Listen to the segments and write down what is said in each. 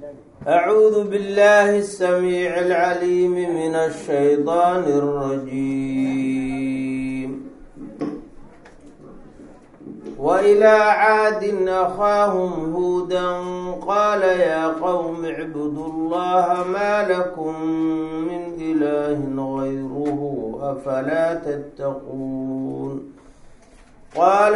أعوذ بالله السميع العليم من الشيطان الرجيم. وإلى عاد أخاهم هودا قال يا قوم اعبدوا الله ما لكم من إله غيره أفلا تتقون. قال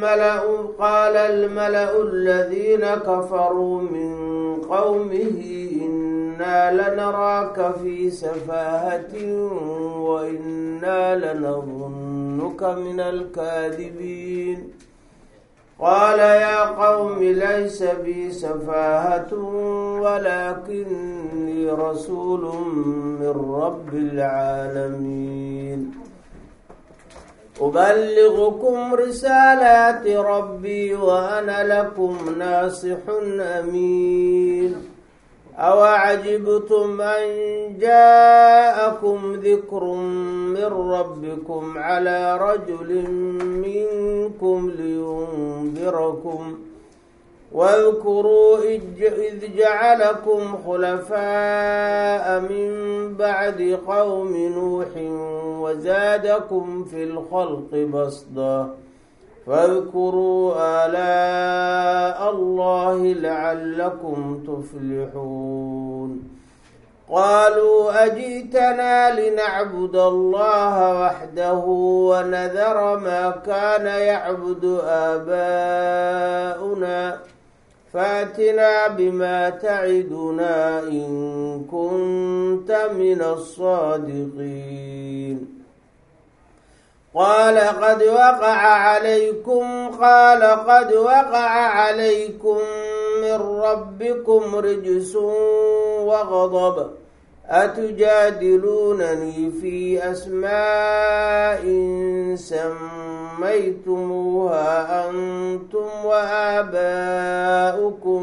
الملأ الذين كفروا من قومه إنا لنراك في سفاهة وإنا لنظنك من الكاذبين. قال يا قوم ليس بي سفاهة ولكني رسول من رب العالمين أبلغكم رسالات ربي وأنا لكم ناصح أمين. أوعجبتم أن جاءكم ذكر من ربكم على رجل منكم لينذركم واذكروا إذ جعلكم خلفاء من بعد قوم نوح وزادكم في الخلق بسطا فاذكروا آلاء الله لعلكم تفلحون. قالوا أجئتنا لنعبد الله وحده ونذر ما كان يعبد آباؤنا فأتنا بما تعدنا إن كنت من الصادقين. قال قد وقع عليكم من ربكم رجس وغضب أتجادلونني في أسماء سميتموها أنتم وآباؤكم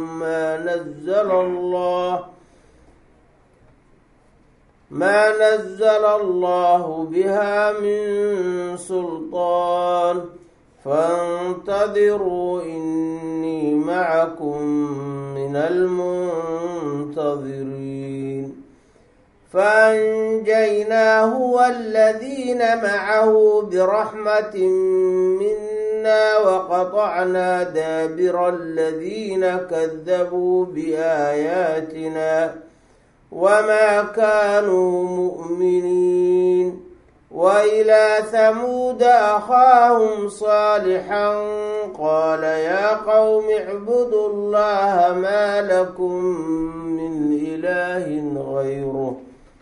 ما نزل الله بها من سلطان فانتظروا إني معكم من المنتظرين. فأنجيناه والذين معه برحمة منا وقطعنا دابر الذين كذبوا بآياتنا وما كانوا مؤمنين. وإلى ثمود أخاهم صالحا قال يا قوم اعبدوا الله ما لكم من إله غيره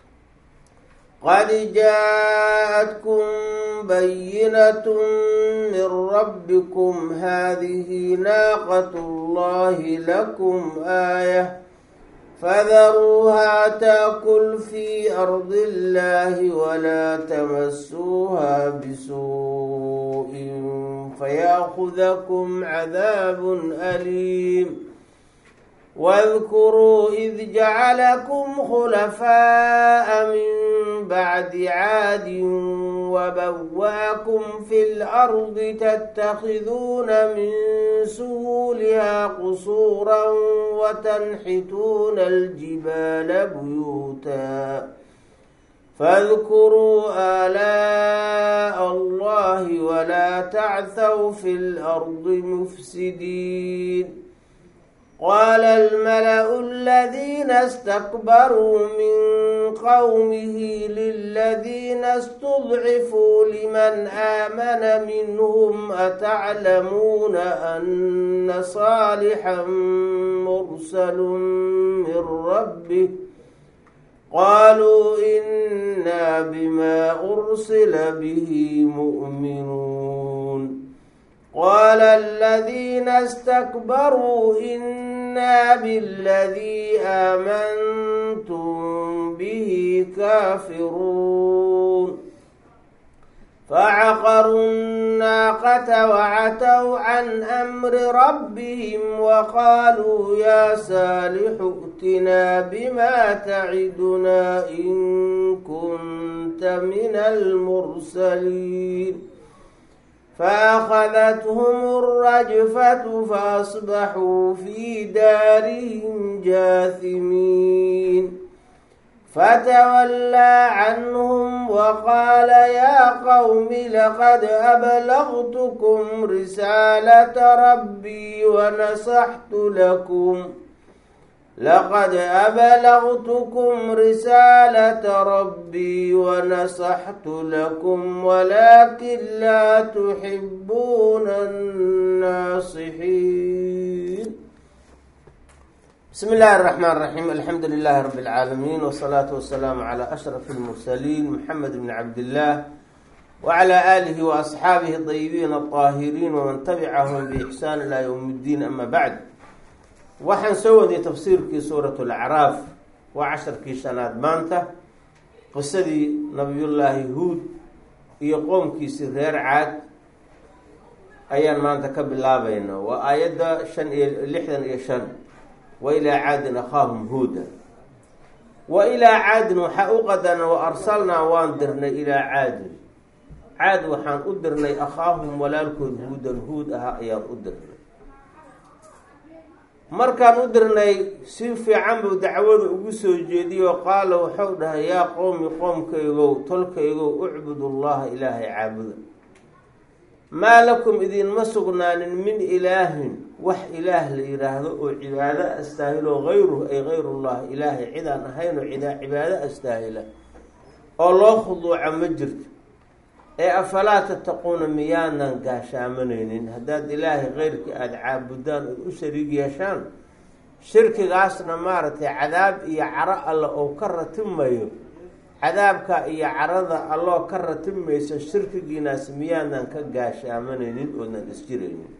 قد جاءتكم بينة من ربكم هذه ناقة الله لكم آية فذروها تأكل في أرض الله ولا تمسوها بسوء فيأخذكم عذاب أليم. واذكروا إذ جعلكم خلفاء من بعد عاد وبواكم في الأرض تتخذون من سهولها قصورا وتنحتون الجبال بيوتا فاذكروا آلاء الله ولا تعثوا في الأرض مفسدين. قال الملأ الذين استكبروا من قومه للذين استضعفوا لمن آمن منهم أتعلمون أن صالحا مرسل من ربه قالوا إنا بما أرسل به مؤمنون. قال الذين استكبروا إنا بالذي آمنتم به كافرون. فعقروا الناقة وعتوا عن أمر ربهم وقالوا يا صالح ائتنا بما تعدنا إن كنت من المرسلين. فأخذتهم الرجفة فأصبحوا في دارهم جاثمين فتولى عنهم وقال يا قوم لقد أبلغتكم رسالة ربي ونصحت لكم ولكن لا تحبون الناصحين. بسم الله الرحمن الرحيم. الحمد لله رب العالمين، والصلاة والسلام على أشرف المرسلين محمد بن عبد الله وعلى آله وأصحابه الطيبين الطاهرين ومن تبعهم بإحسان إلى يوم الدين. أما بعد، waxaan soo waday tafsiirkii suuratu alacraaf waa 10kii shanaad maanta. qisadii nabiyullaahi huud iyo qoomkiisii reer caad ayaan maanta ka bilaabayna. waa aayadda 65. wa ilaa caadin akhaahum huuda. wa ilaa caadin waxaa u qadana wa arsalnaa waan dirnay ilaa caadin, caad waxaan u dirnay akhaahum walaalkood huudan huud ahaa ayaan u dirnay. markaan u dirnay si fiican buu dacwada ugu soo jeediyo qaala wuxuu dhahay yaa qowmi qoomkaygow tolkaygow ucbudu llaha ilaahay caabuda, maa lakum idinma sugnaanin min ilaahin wax ilaah la yidhaahdo oo cibaado astaahilo hayruhu ay hayrullah, ilaahay cidaan ahaynoo cibaado astaahila oo loo khuduuca ma jirto. ee afalaa tattaquuna miyaanan gaashaamanaynin? haddaad ilaahay keyrkii aada caabudaan ood u shariig yeeshaan, shirkigaasna maaragtay cadaab iyo caro alle oo ka ratimayo, cadaabka iyo carada alloo ka ratimaysa shirkigiinaas miyaanan ka gaashaamanaynin oodnan isjiraynin?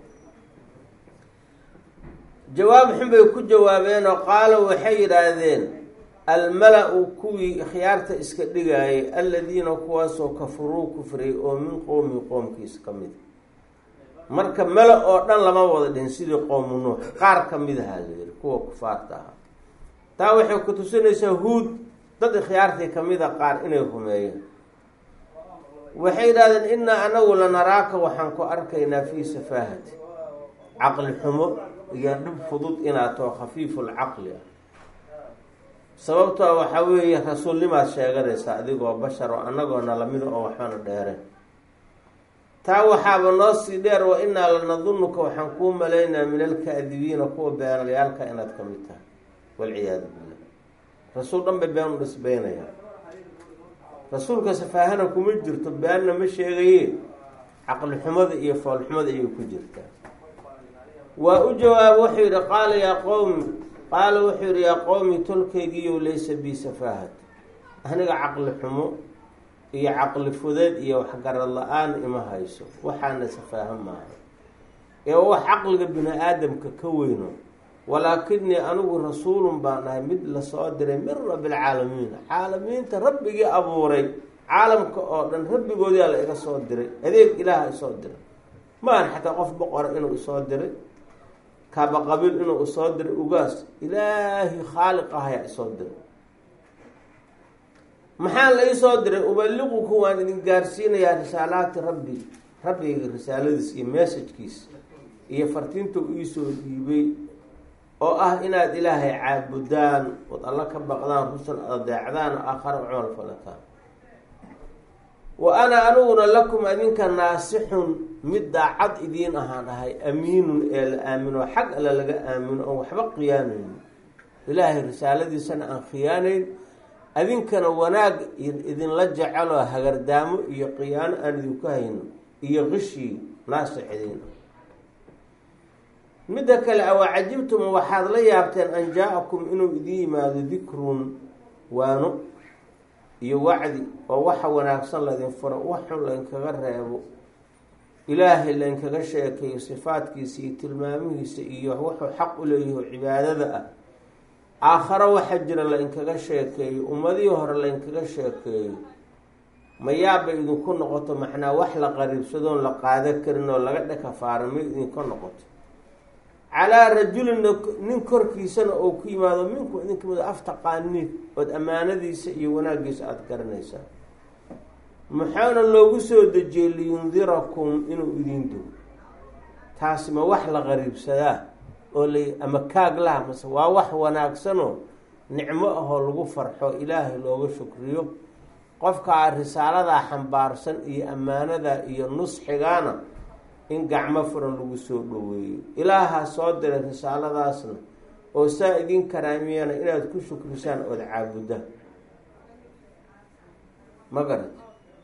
jawaab xun bay ku jawaabeenoo qaalo waxay yidhaahdeen almala-u kuwii khiyaarta iska dhigaayay alladiina kuwaasoo kafuruu kufriyay oo min qowmi qoomkiisa ka mid. marka mala oo dhan lama wada dhihin sidii qowmu nuux, qaar ka mid ahaa la yidhi kuwa kufaarta ahaa. taa waxay ku tusinaysaa huud dad khiyaartii ka mid a qaar inay rumeeyeen. waxay yidhahdeen innaa anagu lanaraaka waxaan ku arkaynaa fii safaahati, caqli xumo iyo dhib fudud inaad too khafiifulcaqli ah. sababtoo waxaa weeye rasuulnimaad sheeganaysaa adigoo bashar oo annagoona lamida oo waxbana dheereen. taa waxaaba noo sii dheer wa innaa lanadunnuka waxaan kuu malaynaa min alkaadibiina kuwa beenalayaalka inaad ka mid tahay, walciyaadu billah. rasuul dhan bay been u dhisbaynayaan. rasuulka safaahana kuma jirto, beenna ma sheegaye, caqli xumada iyo foolxumada ayay ku jirtaa. waa u jawaab wuxuu yidhi qaala wuxuu yidhi yaa qowmi tolkaygiiyow laysa bii safaahad, aniga caqli xumo iyo caqli fudeed iyo waxgarad la-aan ima hayso, waxaana safaaha maaha ee wax caqliga bini aadamka ka weyno. walaakinii anigu rasuulun baan ahay mid lasoo diray min rabbilcaalamiin, caalamiinta rabbigii abuuray caalamka oo dhan rabbigoodiyaa la iga soo diray, adeeg ilaaha isoo diray. maan xataa qof boqora inuu isoo diray, kaaba qabiil inuu isoo diray, ugaas ilaahi khaaliq ahayaa isoo diray. maxaa la isoo diray? ubaliquku waan idin gaarsiinayaa risaalaati rabbi, rabbigayga risaaladiis iyo messajkiis iyo fartiinta u iisoo dhiibay oo ah inaad ilaahay caabudaan ood alla ka baqdaan, rusul adeecdaan, aakhara u camal falataan. wa ana aniguna lakum adinka naasixun mid daacad idiin ahaan ahay, amiinun ee la aamino, xag alle laga aamino oon waxba khiyaanayn, ilaahay risaaladiisana aan khiyaanayn, adinkana wanaag idinla jeceloo hagardaamo iyo khiyaano aan idinku hayno iyo qishii naasix idiin. midda kale awaa cajibtum waxaad la yaabteen an jaa-akum inuu idin yimaado dikrun waano iyo wacdi oo waxa wanaagsan laydin furo, waxun laydinkaga reebo, ilaahay laydinkaga sheekeeyo sifaadkiisa iyo tilmaamihiisa iyo wuxuu xaq u leeyaho cibaadada ah. aakharo waxa jira laydinkaga sheekeeyo, ummadihii hore laydinkaga sheekeeyo. mayaabay idinku noqoto macnaa wax la qariibsadoon la qaado karin oo laga dhakafaara may idinka noqoto. calaa rajulin nin korkiisana oo ku yimaado minku idinka mid aftaqaaniin ood ammaanadiisa iyo wanaaggiisa aada garanaysaa. maxaana loogu soo dejiyey liyundirakum inuu idin dogo. taasi ma wax la qariibsadaa oo ama kaag laha, mase waa wax wanaagsanoo nicmo ahoo lagu farxo ilaahay looga shukriyo. qofkaa risaaladaa xambaarsan iyo ammaanadaa iyo nusxigaana in gacmo furan lagu soo dhoweeyo. ilaahaa soo diray risaaladaasna oo saa idin karaamiyana inaad ku shukrisaan ood caabudaan. ma garat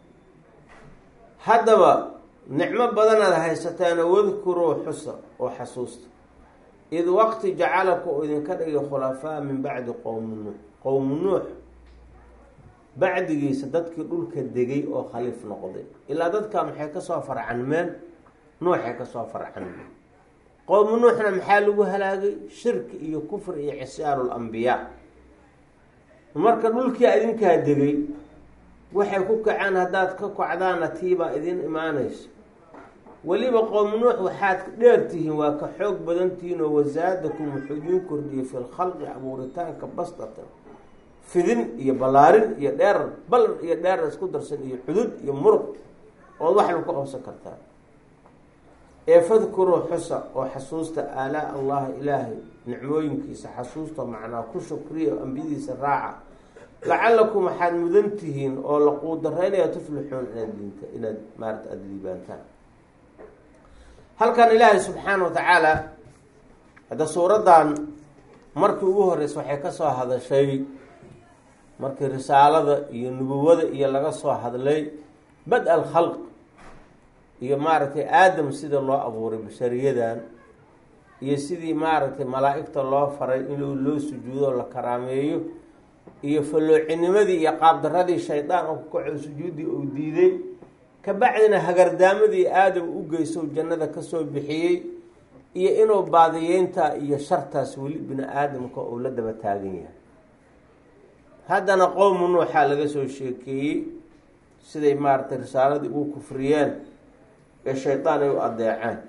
haddaba nicmo badanaad haysataana wadkuruu xusa oo xasuusta id waqti jacalaku oo idinka dhigay khulafaa min bacdi qowmi nuux. qowmu nuux bacdigiisa dadkii dhulka degay oo khaliif noqday. ilaa dadkan maxay kasoo farcanmeen? nuuxay kasoo farcanmeen. qowmu nuuxna maxaa lagu halaagay? shirki iyo kufri iyo cisyaanu lambiyaa. marka dhulkii idinkaa degay waxay ku kaceen, haddaad ka kacdaana tiibaa idin imaanayso. weliba qowmu nuux waxaad dheertihiin, waa ka xoog badantihiin oo wasaadakum wuxuu idiin kordhiyey fi lkhalqi abuuritaanka bastatan, fidin iyo ballaarin iyo dheerar, balar iyo dheerar isku darsan iyo xudud iyo muruq ood waxba ku qabsan kartaa. ee fadkuruu xusa oo xasuusta aalaa allahi ilaahay nicmooyinkiisa xasuusta, macnaa ku shukriya oo ambiyadiisa raaca. lacalakum waxaad mudan tihiin oo la quudaraynaya tuflixuun inaad maarata aada liibaantaan. halkan ilaahay subxaana wa tacaala hadda suuraddan markii ugu horeysa waxay ka soo hadashay markii risaalada iyo nubuwada iyo laga soo hadlay bad alkhalq iyo maaragtay aadam sida loo abuuray bashariyadan, iyo sidii maaragtay malaa'igta loo faray in loo sujuudo la karaameeyo, iyo falloocinimadii iyo qaabdaradii shaydaan oo ku kaco sujuuddii uu diiday. kabacdina hagardaamadii aadam u geyso jannada kasoo bixiyey, iyo inuu baadiyeynta iyo shartaas weli bini aadamka uu la daba taagan yahay. haddana qowmu nuuxaa laga soo sheekeeyey siday maaragtay risaaladii ugu kufriyeen ee shaydaan ay u adeeceen.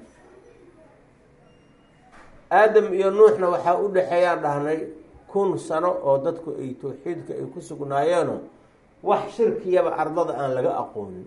aadam iyo nuuxna waxaa u dhexeeyaan dhahnay 1000 sano oo dadku ay tawxiidka ay ku sugnaayeeno wax shirkiyaba ardada aan laga aqoonin.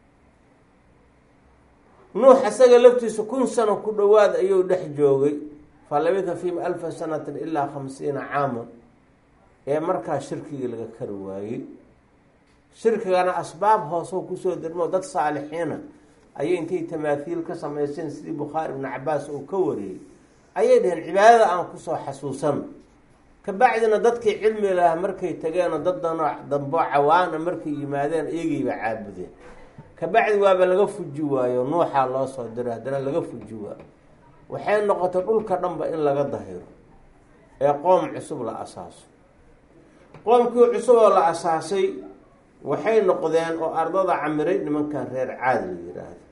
nuux isaga laftiisa 1000 sano ku dhowaad ayuu dhex joogay, falabitha fiihim 1000 sanatin ilaa 50 caaman, ee markaa shirkigii laga kari waayey. shirkigana asbaab hoosoo kusoo dirmo dad saalixiina ayay intay tamaathiil ka samayseen sidii bukhaari ibnu cabaas uu ka wariyey, ayay dhaheen cibaadada aan kusoo xasuusan. kabacdina dadkii cilmi lahaa markay tageenoo dad dambo cawaana markay yimaadeen iyagayba caabudeen. kabacdi waaba laga fuji waayo, nuuxaa loo soo diray, haddana laga fuji waayo. waxay noqotay dhulka dhanba in laga dahiro ee qoom cusub la asaaso. qoomkii cusub oo la asaasay waxay noqdeen oo ardada camiray nimankan reer caad la yidhaahdo.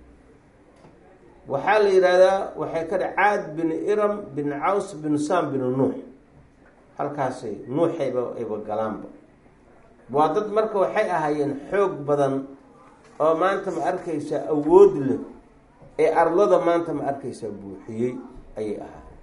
waxaa la yidhaahdaa waxay ka dha caad bin iram bin caws bin sam bin nuux. halkaasay nuuxayba ayba galaanba. waa dad marka waxay ahaayeen xoog badan oo maanta ma arkaysaa awood leh, ee ardada maanta ma arkaysaa buuxiyey ayay ahaayeen.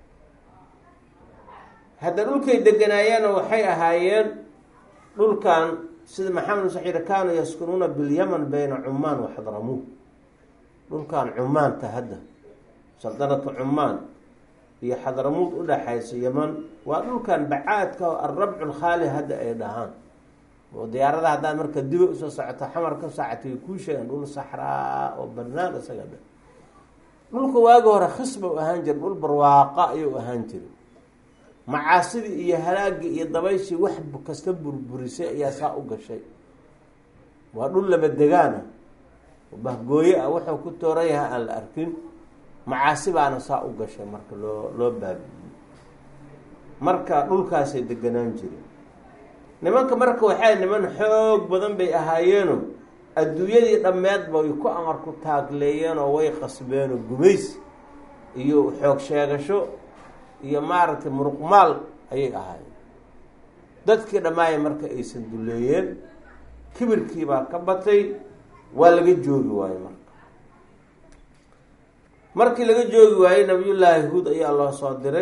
hadda dhulkay deganaayeena waxay ahaayeen dhulkan sida maxamed saxiir kaanu yaskunuuna bilyaman bayna cumaan wa xadramuud. dhulkan cumaanta hadda saldanata cumaan iyo xadramuud u dhaxaysa yaman, waa dhulkan bacaadka oo alrabcu lkhaali hadda ay dhahaan. oo diyaarada haddaad marka diba usoo socoto xamar ka saacatay kuu sheegan dhul saxraa oo banaan isaga dha. dhulka waagi hore khisba u ahaan jira, dhul barwaaqa ayuu ahaan jiray. macaasidii iyo halaagii iyo dabayshii wax kasta burburisay ayaa saa u gashay. waa dhul laba degaana bahgooye ah, wuxuu ku tooran yahay aan la arkin. macaasi baana saa u gashay marka loo baabiiyey. marka dhulkaasay deganaan jireen nimanka. marka waxay niman xoog badan bay ahaayeeno adduunyadii dhammeedba way ku amar ku taagleeyeenoo way qasbeenoo gumays iyo xoog sheegasho iyo maaragtay muruqmaal ayay ahaayeen. dadkii dhammaaya marka aysan duleeyeen, kibirkiibaa ka batay, waa laga joogi waayo. markii laga joogi waayey nabiyullaahi huud ayaa loo soo diray.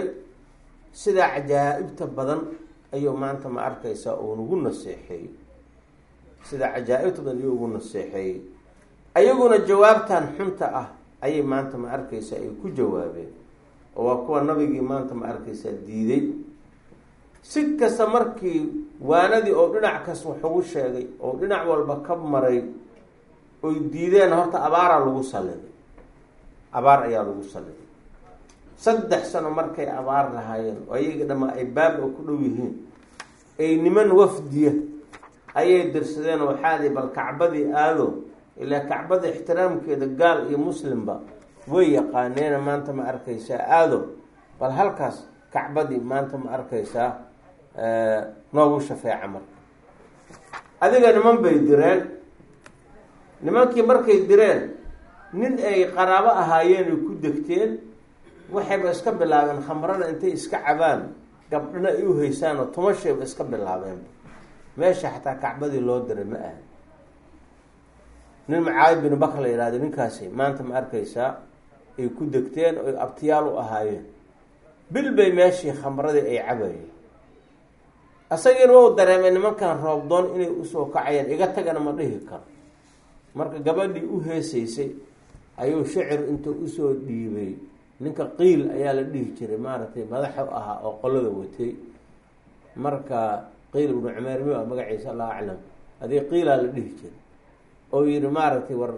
sidaa cajaa'ibta badan ayuu maanta ma arkaysaa uu nagu naseexeeyey. sida cajaa'ibta badan iyo ugu naseexeeyey. ayaguna jawaabtan xunta ah ayay maanta ma arkaysa ay ku jawaabeen, oo waa kuwa nabigii maanta ma arkaysa diiday. si kasta markii waanadii oo dhinac kas wax ugu sheegay oo dhinac walba ka maray oy diideen, horta abaaraa lagu saliday, abaar ayaa lagu saliday. 3 sano markay abaar lahaayeen oo ayaga dhammaa ay baaba ku dhow yihiin, ay niman wafdiya ayay dirsadeen oo waxaadii bal kacbadii aado, ilaa kacbada ixtiraamkeeda gaal iyo muslimba way yaqaaneena. maanta ma arkaysaa aado bal halkaas kacbadii maanta ma arkaysaa noogu shafeeca. marka adiga niman bay direen, nimankii markay direen nin ay qaraabo ahaayeen ay ku degteen, waxayba iska bilaabeen khamrada intay iska cabaan gabdhana ay u haysaan oo tumashayba iska bilaabeen. meesha xataa kacbadii loo diray ma aha. nin Mucaawid bin Bakr la yihahdo, ninkaasi maanta ma arkaysaa ay ku degteen oo abtiyaal u ahaayeen. bil bay meeshii khamradii ay cabayeen. asagiina wuu dareemay nimankan roobdoon inay usoo kacayeen, iga tagana ma dhihi karo. marka gabadhii u heesaysay ayuu shicir intuu usoo dhiibay. ninka qiil ayaa la dhihi jiray, maaragtay madaxa ahaa oo qolada watay. marka qiil ibnu cumeer mi magaciisa allahu aclam, adii qiilaa la dhihi jiray oo yihi maaragtay war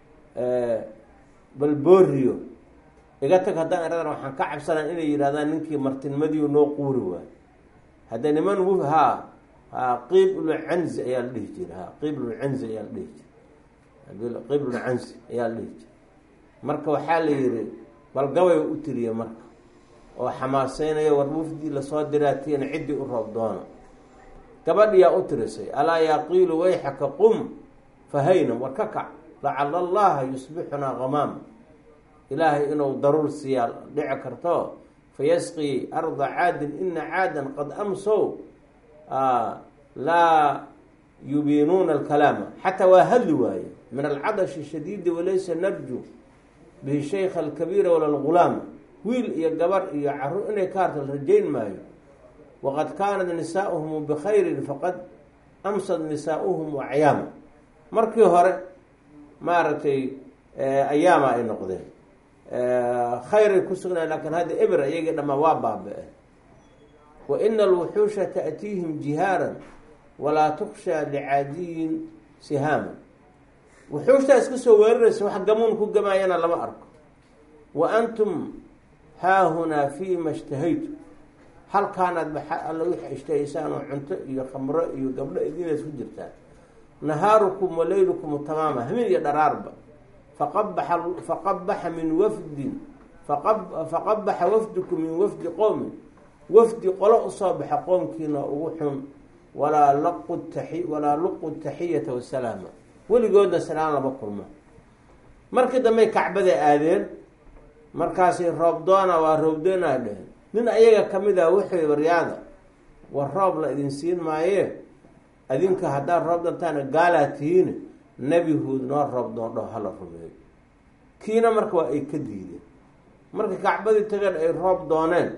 bal booriyo iga tag, haddaan iradan waxaan ka cabsanaa inay yidhahdaan ninkii martinimadiiu noo quuri waayo. hadda niman qiib ibnu canzi ayaa la dhihi jiray, qiib ibnu canzi ayaa la dhihi jiray, qiib ibnu canzi ayaa la dhihi jiray. marka waxaa la yihi bal gabay u tiriye marka oo xamaaseynayo, war wafdii lasoo diraatiyana ciddii u roob doona. gabadhiyaa u tirisay, alaa yaqiilu wayxaka qum fahayna, war ka kac, lacala allaha yusbixunaa hamaam, ilaahay inuu daruur siiyaa dhici karto. fayasqii arda caadin ina caadan qad amsow laa yubiinuuna alkalaama, xataa waa hadli waaye min alcadashi shadiidi walaysa narju bihi shaykha alkabiira wala algulaama. wiil iyo gabar iyo caruur inay ka harta la rajayn maayo. waqad kaanat nisaa'uhum bikhayrin faqad amsad nisaa'uhum acyaama. markii hore maaragtay ayaama ay noqdeen, khayray ku sugnaa, laakiin hadda eber iyagii dhammaa waa baaba-e. wa ina alwuxuusha ta'tiihim jihaaran walaa tukshaa licaadiyin sihaama. wuxuushtaa iska soo weeraraysa, wax gamuun ku gamaayana lama arko. wa antum haahunaa fiima ishtahaytu, halkaanaad alla wix ishtahaysaan oo cunto iyo khamro iyo gabdho idinays ku jirtaan. nahaarukum wa leylukum tamaama, hamin iyo dharaarba. faqabaxa min wafdin faqabaxa wafdukum min wafdi qowmin, wafdi qolo usoo baxa qoomkiina ugu xun. walaa luqu taxiyata wasalaama, weligoodna salaan lama kulmo. markii dambey kacbada aadeen, markaasi roob doona waa roobdoonaa dheheen. nin ayaga kamid ah wuxuu waryaada, war roob la idin siin maaye, adinka haddaad roob dantaana gaalaa tihiin, nebi huud noo roob doondho hala rumeeyo. kiina marka waa ay ka diideen. marka kacbadii tageen ay roob dooneen,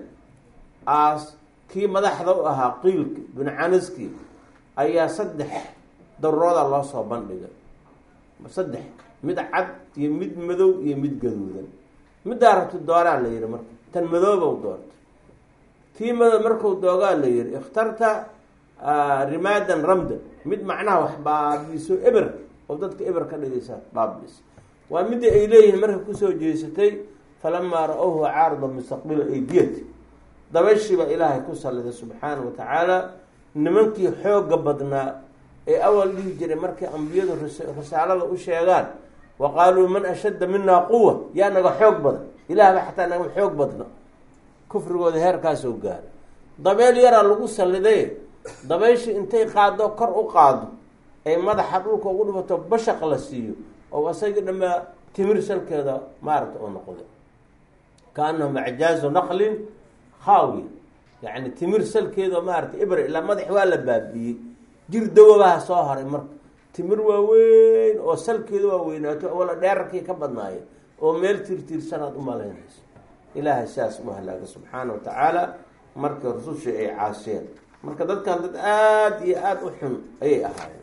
kii madaxda u ahaa qiilki bin canaski ayaa 3 darurooda loo soo bandhigay. 3 mid cad iyo mid madow iyo mid gaduudan. middaa rabti dooraa la yihi, marka tan madoobow doorta. tii madow marku doogaa la yihi ikhtarta rimaadan ramdan, mid macnaha wax baabiiso eber oo dadka eber ka dhigaysa baabiis. waa midii ay leeyihiin marka kusoo jeesatay, falamaa ra-awhu caaridan mustaqbila aydiyati, dabayshiiba ilaahay ku saliday subxaanahu watacaala. nimankii xooga badnaa ee awal dhihi jiray markay ambiyadu risaalada u sheegaan, wa qaaluu man ashadda minaa quwa, yaa naga xoog badan, ilaahba xataa naga xoog badna. kufrigooda heerkaasoo gaara. dabeel yaraa lagu saliday, dabayshi intay qaado kor u qaado ay madaxa dhulka ugu dhibato bashaq la siiyo, oo asagii dhammaa timir salkeeda maaragta oo noqday. kaanahum acjaazu naqlin khaawi, yacni timir salkeeda maaragta ibra, ilaa madax waa la baabiiyey, jir dawabaha soo haray. marka timir waaweyn oo salkeeda waa weynaato, wala dheerarkii ka badnaayeen, oo meel tirtiirsanaad u malaynayso. ilaahay sidaas u halaaga subxaana watacaala markii rusushii ay caasiyeen. marka dadkan dad aada iyo aada u xun ayay ahaayeen.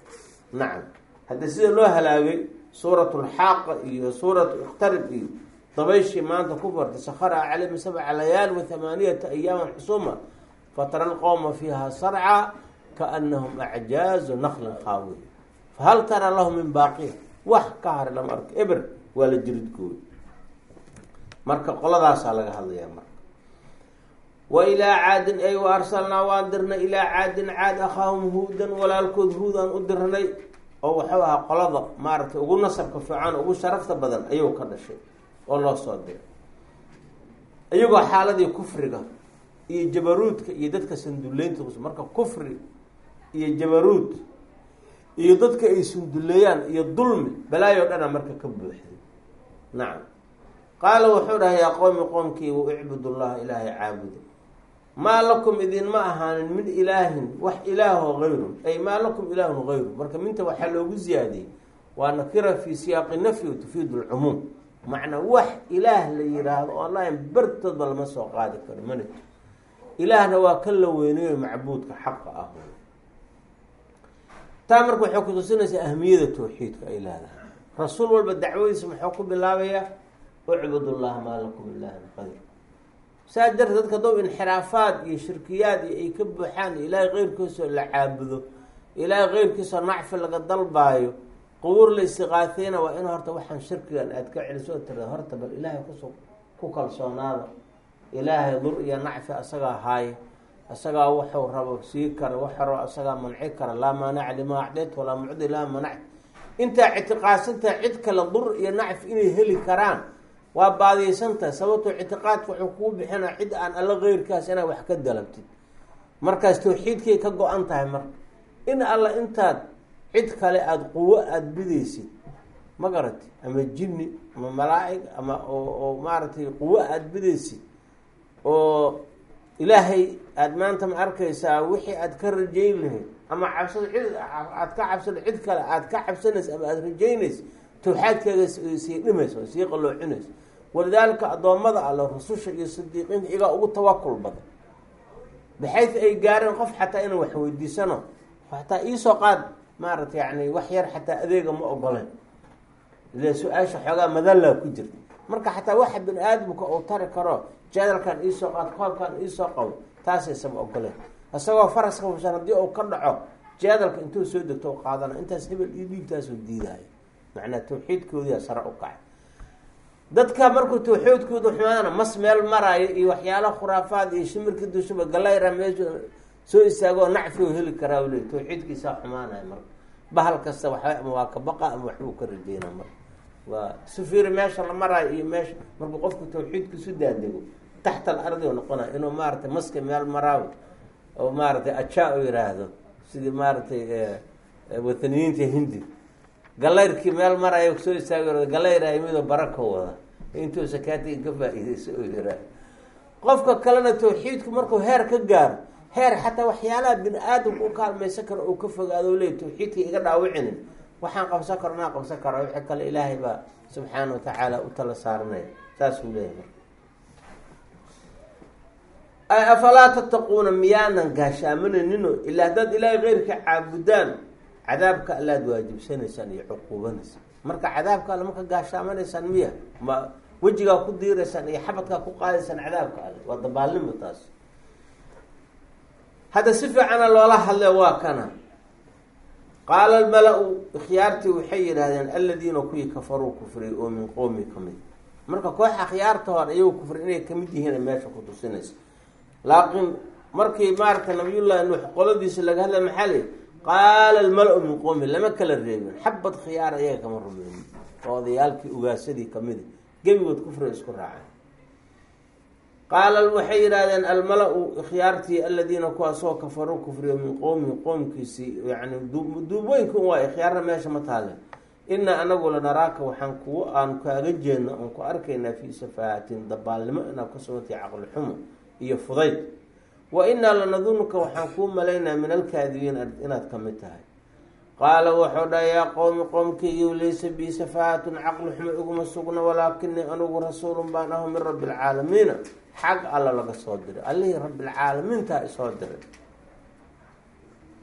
nacam hadda sida loo halaagay suurat lxaaqa iyo suuratu ikhtarib iyo dabayshii maanta ku fartay sakharaha calayhim 7 layaal wa 8 ayaaman xusuma fatara alqowma fiiha sarca kaanahum acjaazu naqlin khaawiya fahal tara lahum min baaqiya wax ka hari lama arko eber waa la jiridgooy marka qoladaasaa laga hadlayaa marka wa ilaa caadin ay wa arsalnaa waan dirnay ilaa caadin caad akhaahum huudan walaalkood huudaan u dirnay oo wuxuu ahaa qolada maaragtay ugu nasabka fiican ugu sharafta badan ayuu ka dhashay oo loo soo diray iyagoo xaaladii kufriga iyo jabaruudka iyo dadka sanduleynta marka kufri iyo jabaruud iyo dadka ay sunduleeyaan iyo dulmi balaayo dhana marka ka buuxday nacam qaala wuxuu dhahay yaa qowmi qoomkii wa icbudu llaha ilaahay caabuda maa lakum idinma ahaanin min ilaahin wax ilaaho hayru ay maa lakum ilaahun hayru marka minta waxaa loogu ziyaadiyey waa nakira fii siyaaqi nafyi tufiidu lcumuum macnaa wax ilaah la yihaahdo oo allahin bartoodba lama soo qaadi karo mana ilaahna waa kan la weyneeyo macbuudka xaqa ah taa marka waxay kutusinaysaa ahmiyada tawxiidka ay leedahay rasuul walba dacwadiisa muxuu ku bilaabayaa ucbud llaha maa lakum ilaahin hayr saa darteed dadka dow inxiraafaad iyo shirkiyaad iyo ay ka buuxaan ilaahay keyrkiisoo la caabudo ilaahay keyrkiisoo nacfi laga dalbaayo qubuur la istiqaateyna waa in horta waxaan shirkigan aad ka celiso oo tirada horta bal ilaahay ku kalsoonaada ilaahay dur iyo nacfi asagaa haaya asagaa wuxuu rabo sii kara wax rabo asagaa manci kara laa maanaca limaa acdayt walaa mucdi laa manact intaa ictiqaadsantaha cid kale dur iyo nacfi inay heli karaan waa baadiyeysantaha sababtoo ictiqaadka wuxuu kuu bixinaa cid aan alla keyrkaas inaad wax ka dalabtid markaas tawxiidkay ka go-an tahay marka in alla intaad cid kale aada quwo aada bidaysid ma garati ama jinni ama malaa-ig ama oo maaragtay quwo aada bidaysid oo ilaahay aada maanta ma arkaysaa wixii aada ka rajayn lahayd ama cabsada cid aada ka cabsada cid kale aada ka cabsanaysa ama aada rajaynaysa tawxaadkeeda sii dhimaysa oo sii qaloocinaysa walidaalika addoommada alle rususha iyo sidiiqiinta iyagaa ugu tawakul badan baxayd ay gaareen qof xataa inaan wax weydiisano xataa iisoo qaad maaragtay yani wax yar xataa adeega ma ogoleen ile su-aasha xoogaa madallaa ku jirta marka xataa waxa bini aadamka uu tari karo jadalkan iisoo qaad koobkan iisoo qabo taasaysama ogoleen isagoo faraska hubsan haddii uu ka dhaco jadalka intuu soo degto u qaadana intaas hebel iyo dhiigtaasuu diidaayo macnaa tawxiidkoodiia sare u kacay dadka markuu tawxiidkooda xumaadana mas meel maraayo iyo waxyaala khuraafaad iyo shimirka dushaba galayra meeshu soo istaagoo nacfi u heli karaa le tawxiidkiisaa xumaanaya marka bahal kasta waxba ama waa ka baqa ama waxbuu ka rajeynaa marka waa sufiri meesha la maraayo iyo meesha markuu qofku tawxiidkiisu daadego taxta al ardi u noqonaya inuu maaragtay maska meel maraayo oo maaragtay ajaa u yiraahdo sidii maaragtay wataniyiinta hindi galayrkii meel maraayo soo istaag galayray midoo baraka wada intuu sakaatiga ka faa-iideyso oo yiraahdo qofka kalena tawxiidku markuu heer ka gaaro heer xataa waxyaalaha bini aadamka u kaalmaysan karo oo ka fogaado le tawxiidka iga dhaawicinin waxaan qabsan karo naa qabsan karo wixii kale ilaahay baa subxaana watacaala u tala saaranaya saasuu leeyahay afalaa tattaquuna miyaanan gaashaamananino ilaa haddaad ilaahay keyrka caabudaan cadaabka allaad waajibsanaysaan iyo cuquubanaysaan marka cadaabka alle maka gaashaamanaysaan miya ma wejigaa ku diiraysaan iyo xabadkaa ku qaadaysaan cadaabka alle waa dabaalnimo taas hadda si fiicana loola hadle waa kana qaala almala-u ikhyaartii waxay yidhaahdeen aladiina kuwii kafaruu kufriyay oo min qowmi kamid marka koox akhyaarta hor ayagu kufri inay kamid yihiin meesha ku tusinaysa laakiin markii maaragta nabiyullaahi nuux qoladiisa laga hadlay maxaa lii qaala almala-u min qowmi lama kala reebin xabad khiyaar ayaga kama rumeyn oo odayaalkii ugaasadii kamida gebigood kufriga isku raacay qaala waxay yidhahdeen almala-u ikhyaartii aladiina kuwaasoo kafaruu kufriyo min qowmi qoomkiisii yani duubooyinka un waa ikhyaarna meesha ma taale inaa anagu lanaraaka waxaan aan kaaga jeedno aan ku arkaynaa fii safaahatin dabaalnimo inaad ka sugantay caqli xumo iyo fudayd wa inaa lanadunuka waxaan kuu malaynaa min alkaadibiin inaad kamid tahay qaala wuxuu dhaha yaa qowmi qoomkaygiu laysa bii safahatun caqli xumo iguma sugna walaakinii anugu rasuulun baan ahu min rabbi alcaalamiina xag alla laga soo diray allihii rabbilcaalamiintaa isoo diray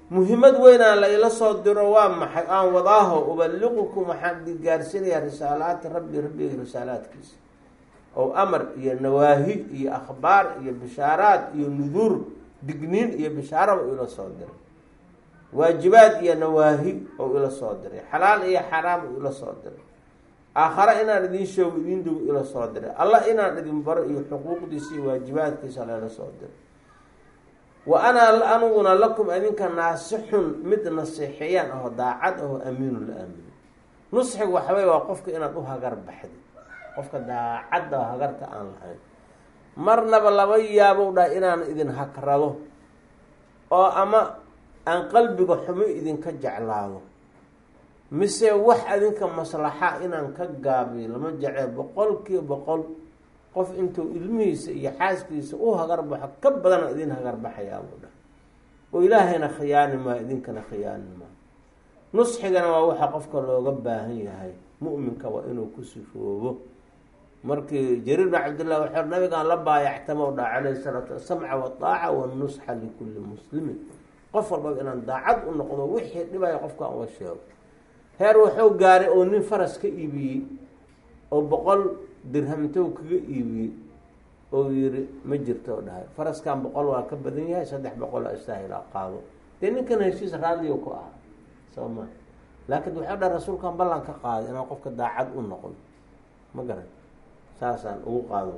muhiimad weynaan la ila soo diro waa maxay? aan wadaaho ubaliqukum waxaan gaarsiinayaa risaalaati rabbi rabbiga risaalaadkiisa oo amar iyo nawaahi iyo akhbaar iyo bishaaraad iyo nuduur digniin iyo bishaaraba ila soo diray, waajibaad iyo nawaahi oo ila soo diray, xalaal iyo xaraam oo ila soo diray, aakhare inaan idiin sheego idiin dugo ila soo diray, allah inaan idin baro iyo xuquuqdiisa iyo waajibaadkiisa layla soo diray. wa ana aniguna lakum adinka naasixun mid naseexeeyaan aho daacad aho amiinu la aamino. nusxigu waxawey waa qofka inaad u hagar baxdi, qofka daacadda hagarta aan lahayn. marnaba laba yaabow dhaa inaan idin hagrado oo ama aan qalbiga xumo idinka jeclaado, mise wax adinka maslaxa inaan ka gaabiyo lama jecee 100% qof intuu ilmihiisa iyo xaaskiisa u hagar baxo ka badana idin hagar baxayaabuu dhah, oo ilaahayna khiyaani maa idinkana khiyaani maa. nusxigana waa waxa qofka looga baahan yahay, mu'minka waa inuu ku sifoobo. markii jariir bin cabdillah waxaa nabigaan la baayactamo dha calayhi salaatu wasamca wadaaca wanusxa likulli muslimin, qof walbaba inaan daacad u noqdo wixii dhibaya qofka aan uga sheego. heer wuxuu gaaray oo nin faras ka iibiyey oo 100 dirham intuu kaga iibiyey oo yiri ma jirto oo dhahay faraskan 100 waa ka badan yahay, 300 istaahila qaado. dee ninkan heshiis raadiyo ku ah sooma, laakiin waxaa dhaa rasuulkan ballan ka qaaday inaan qofka daacad u noqon, ma garan saasaan ugu qaado.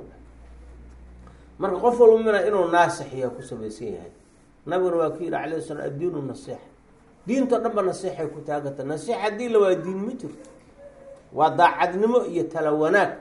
marka qof walba inuu naasixiya ku samaysan yahay. nabiguna waa ku yidhi calayhi salaam addiinu nasiixa, diinto dhanba nasiixay ku taaganta. nasiixa haddii la waa diin ma jirto, waa daacadnimo iyo tala wanaag.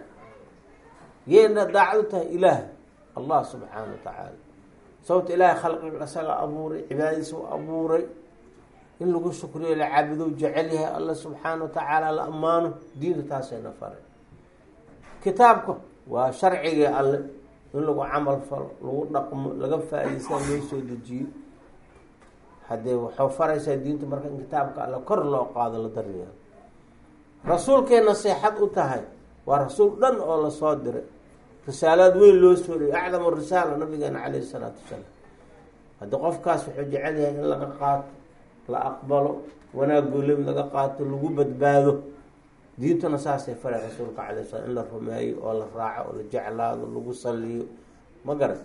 yeena daacad u tahay ilaah allah subxaana wa tacaala, sababta ilaahay khalqiga isaga abuuray, cibaadadiisa u abuuray, in lagu shukriyo la caabudo jecel yahay allah subxaana wa tacaala, la ammaano. diinta taasayna faray. kitaabka waa sharcigii alle in lagu camal falo, lagu dhaqmo, laga faa-iideysaa loo soo dejiyo. haddee waxuu faraysaa diinta marka in kitaabka alle kor loo qaado, la daryeelo. rasuulkay naseexad u tahay, waa rasuul dhan oo lasoo diray, risaalaad weyn loo soo dhiyay, acdamu risaala nabigeena calayhi salaatu wasalaam. haddii qofkaas wuxuu jecel yahay in laga qaato, la aqbalo, wanaaggoolem laga qaato, lagu badbaado. diintuna saasay faray rasuulka calay slam in la rumeeyo oo la raaco oo la jeclaado, lagu saliyo, ma garan.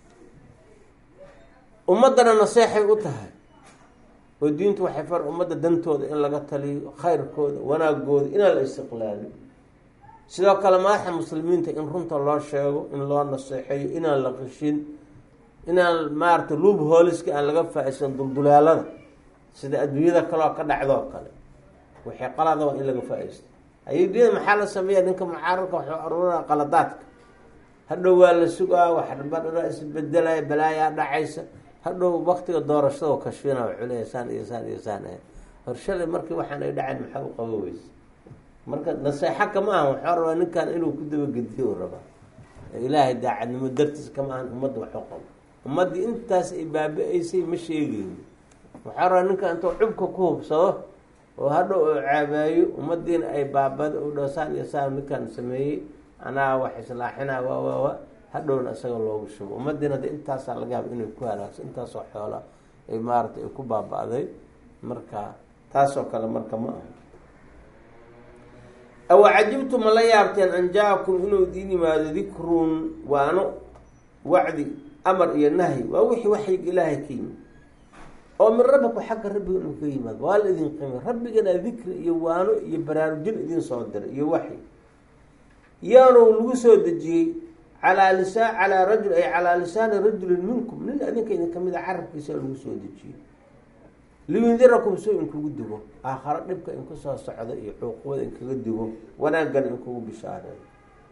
ummaddana naseexay u tahay oo diintu waxay far ummadda dantooda in laga taliyo, khayrkooda, wanaagooda inaan la istiqlaaliyo. sidoo kale madaxa muslimiinta in runta loo sheego, in loo naseexeeyo, inaan la qishin, inaan maarata luub hooliska aan laga faa-iidsan duldulaalada sida adduunyada kaleoo ka dhacdoo kale. waxay qalada waa in laga faa-iidsta. ayadiyada maxaa la sameeya? ninka mucaaradka waxuu aruuraa qaladaadka, hadhow waa la sugaa, waxbadhana isbedelaya, balaayaa dhacaysa. hadhow waktiga doorashada kashfina wuxuu leeyahay saan iyo saan iyo saan ah, horshale markii waxaan ay dhacayn maxaa u qabo weyse. marka naseexa kama ahan, waxuu rabaa ninkan inuu ku dabagediyo u rabaa, ilaahay daacadnimo dartiis kama ahan ummadda waxu qabo. ummaddii intaas ay baaba-aysay ma sheegeyni. waxuu rabaa ninkan intuu cubka ku hubsado oo hadhow oo caabaayo, ummaddiina ay baabada u dho saan iyo saan ninkan sameeyey, anaa wax islaaxinaa waa hadhowna isaga loogu shubo. ummaddiina de intaasaa laga yaaba inay ku halaagso, intaasoo xoola ay maarata ay ku baaba-day. marka taasoo kale marka ma aha. awa cajibtu ma la yaabteen an jaa-akum inuu idiin yimaado dikrun waano, wacdi, amar iyo nahyi, waa wixii waxyiga ilaahay ka yimid oo min rabbiku xagga rabbiga inuu ka yimaado. waa la idin qiimay, rabbigana dikri iyo waano iyo baraarujin idin soo diray iyo waxyi. yaanu lagu soo dejiyey calaa rajul ay calaa lisaani rajulin minkum, nin adinka idin kamid a carabkiisa lagu soo dejiyey. liyundirakum soo inkugu digo, aakharo dhibka inku soo socda iyo xuquuqda inkaga digo, wanaagana inkugu bishaareeyo.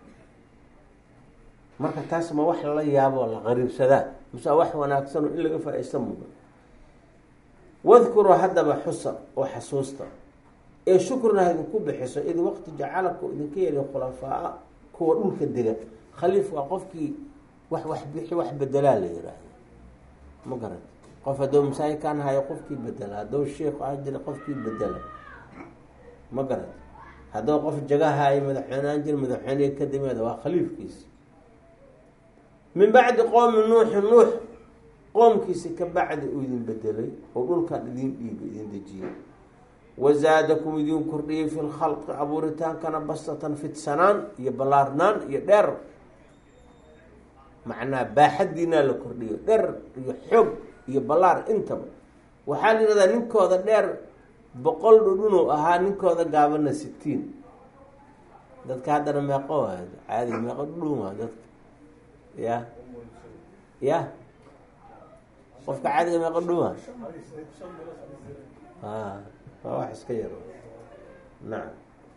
marka taas ma wax lala yaabo la qariibsadaa, mise wax wanaagsan in laga faa-iista mudan. wadkuruu haddaba xusa oo xasuusta ee shukrina idinku bixiso id waqti jacalaka idinka yeelay khulafaa kuwa dhulka dega. khaliif waa qofkii wax bixi wax bedelaa la yiraahdo, ma garan. qof hadduu masaajidkaan hayo qofkii bedela, hadduu sheekh ah jira qofkii bedela, ma garan. hadduu qof jagahayo madaxweynaan jira madaxweyne kadimada waa khaliifkiisa. min bacdi qowmi nuuxi nuux qoomkiisi ka bacdi uu idin bedelay oo dhulkan idin dhiibay idin dejiyey wazaadakum idin kordhiyey fi lkhalqi abuuritaankana bastatan fidsanaan iyo ballaarnaan iyo dheer macnaa baaxadiinaa la kordhiyo dheer iyo xoog iyo ballaar intaba waxaa la yidhahdaa ninkooda dheer 100 dhudhunuu ahaa ninkooda gaabana 60 dadka haddana meeqo waay caadi meeqo dhudhun waa dadka ya qofka caadiga meeqo dhudhun waa wax iska yaro nacam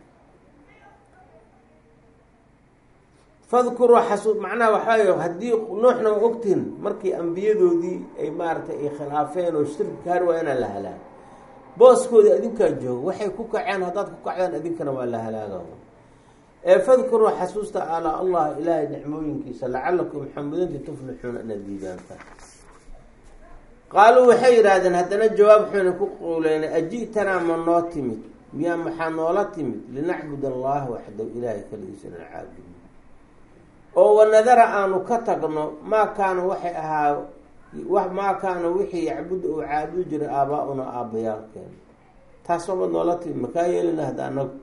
fadkuruu xasuud macnaha waxaa haddii nuuxna waa ogtihin markii ambiyadoodii ay maaragtay ay khilaafeen oo shirki kaar waa inaan la halaago booskoodii adinkaa joogo waxay ku kaceen haddaad ku kacdaan adinkana waa la halaaga fadkuruu xasuusta alaa allah ilaahay nicmooyinkiisa lacalakum maxamudinti tuflixuuna inaad diidaantaan qaaluu waxay yidhaahdeen haddana jawaab xuna ku qowleynay aji'tanaa ma noo timid miyaa maxaa noola timid linacbud allah waxdow ilaahay kaligiisa ina caabudno oo wanadara aanu ka tagno maa kaana waxay ahaa maa kaana wixii yacbudu uu caabudi jiray aabaa-una aabbayaalkeena taasooba noola timid makaa yeelina hadda anagu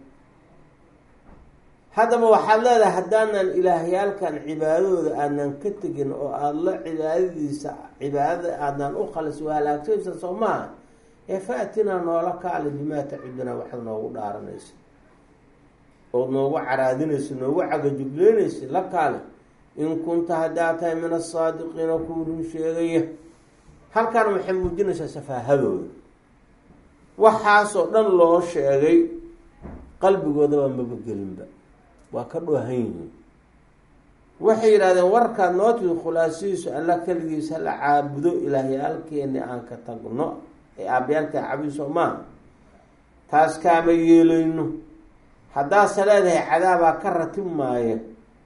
haddaba waxaad leedahay haddaanan ilaahyaalkan cibaadadooda aadnan ka tegin oo aada la cibaadada aadnan u khalis waa halaagsanaysa soo maaha faatinaa noola kaale bimaa tacidunaa waxaad noogu dhaaranaysa ood noogu caraadinaysa noogu cagajugleynaysa la kaale in kunta haddaa tahay min asaadiqiina kuwa run sheegaya halkaana waxay muujinaysaa safaahadooda waxaasoo dhan loo sheegay qalbigoodaba mabagelinba waa ka dhoohan yihiin waxay yidhahdeen warkaad noo tidi khulaasihiisu alla keligiisa la caabudo ilaahyaalkeeni aan ka tagno ee aabayaalka cabiso maaha taas kaama yeelayno haddaase leedahay cadaabaa ka ratib maaya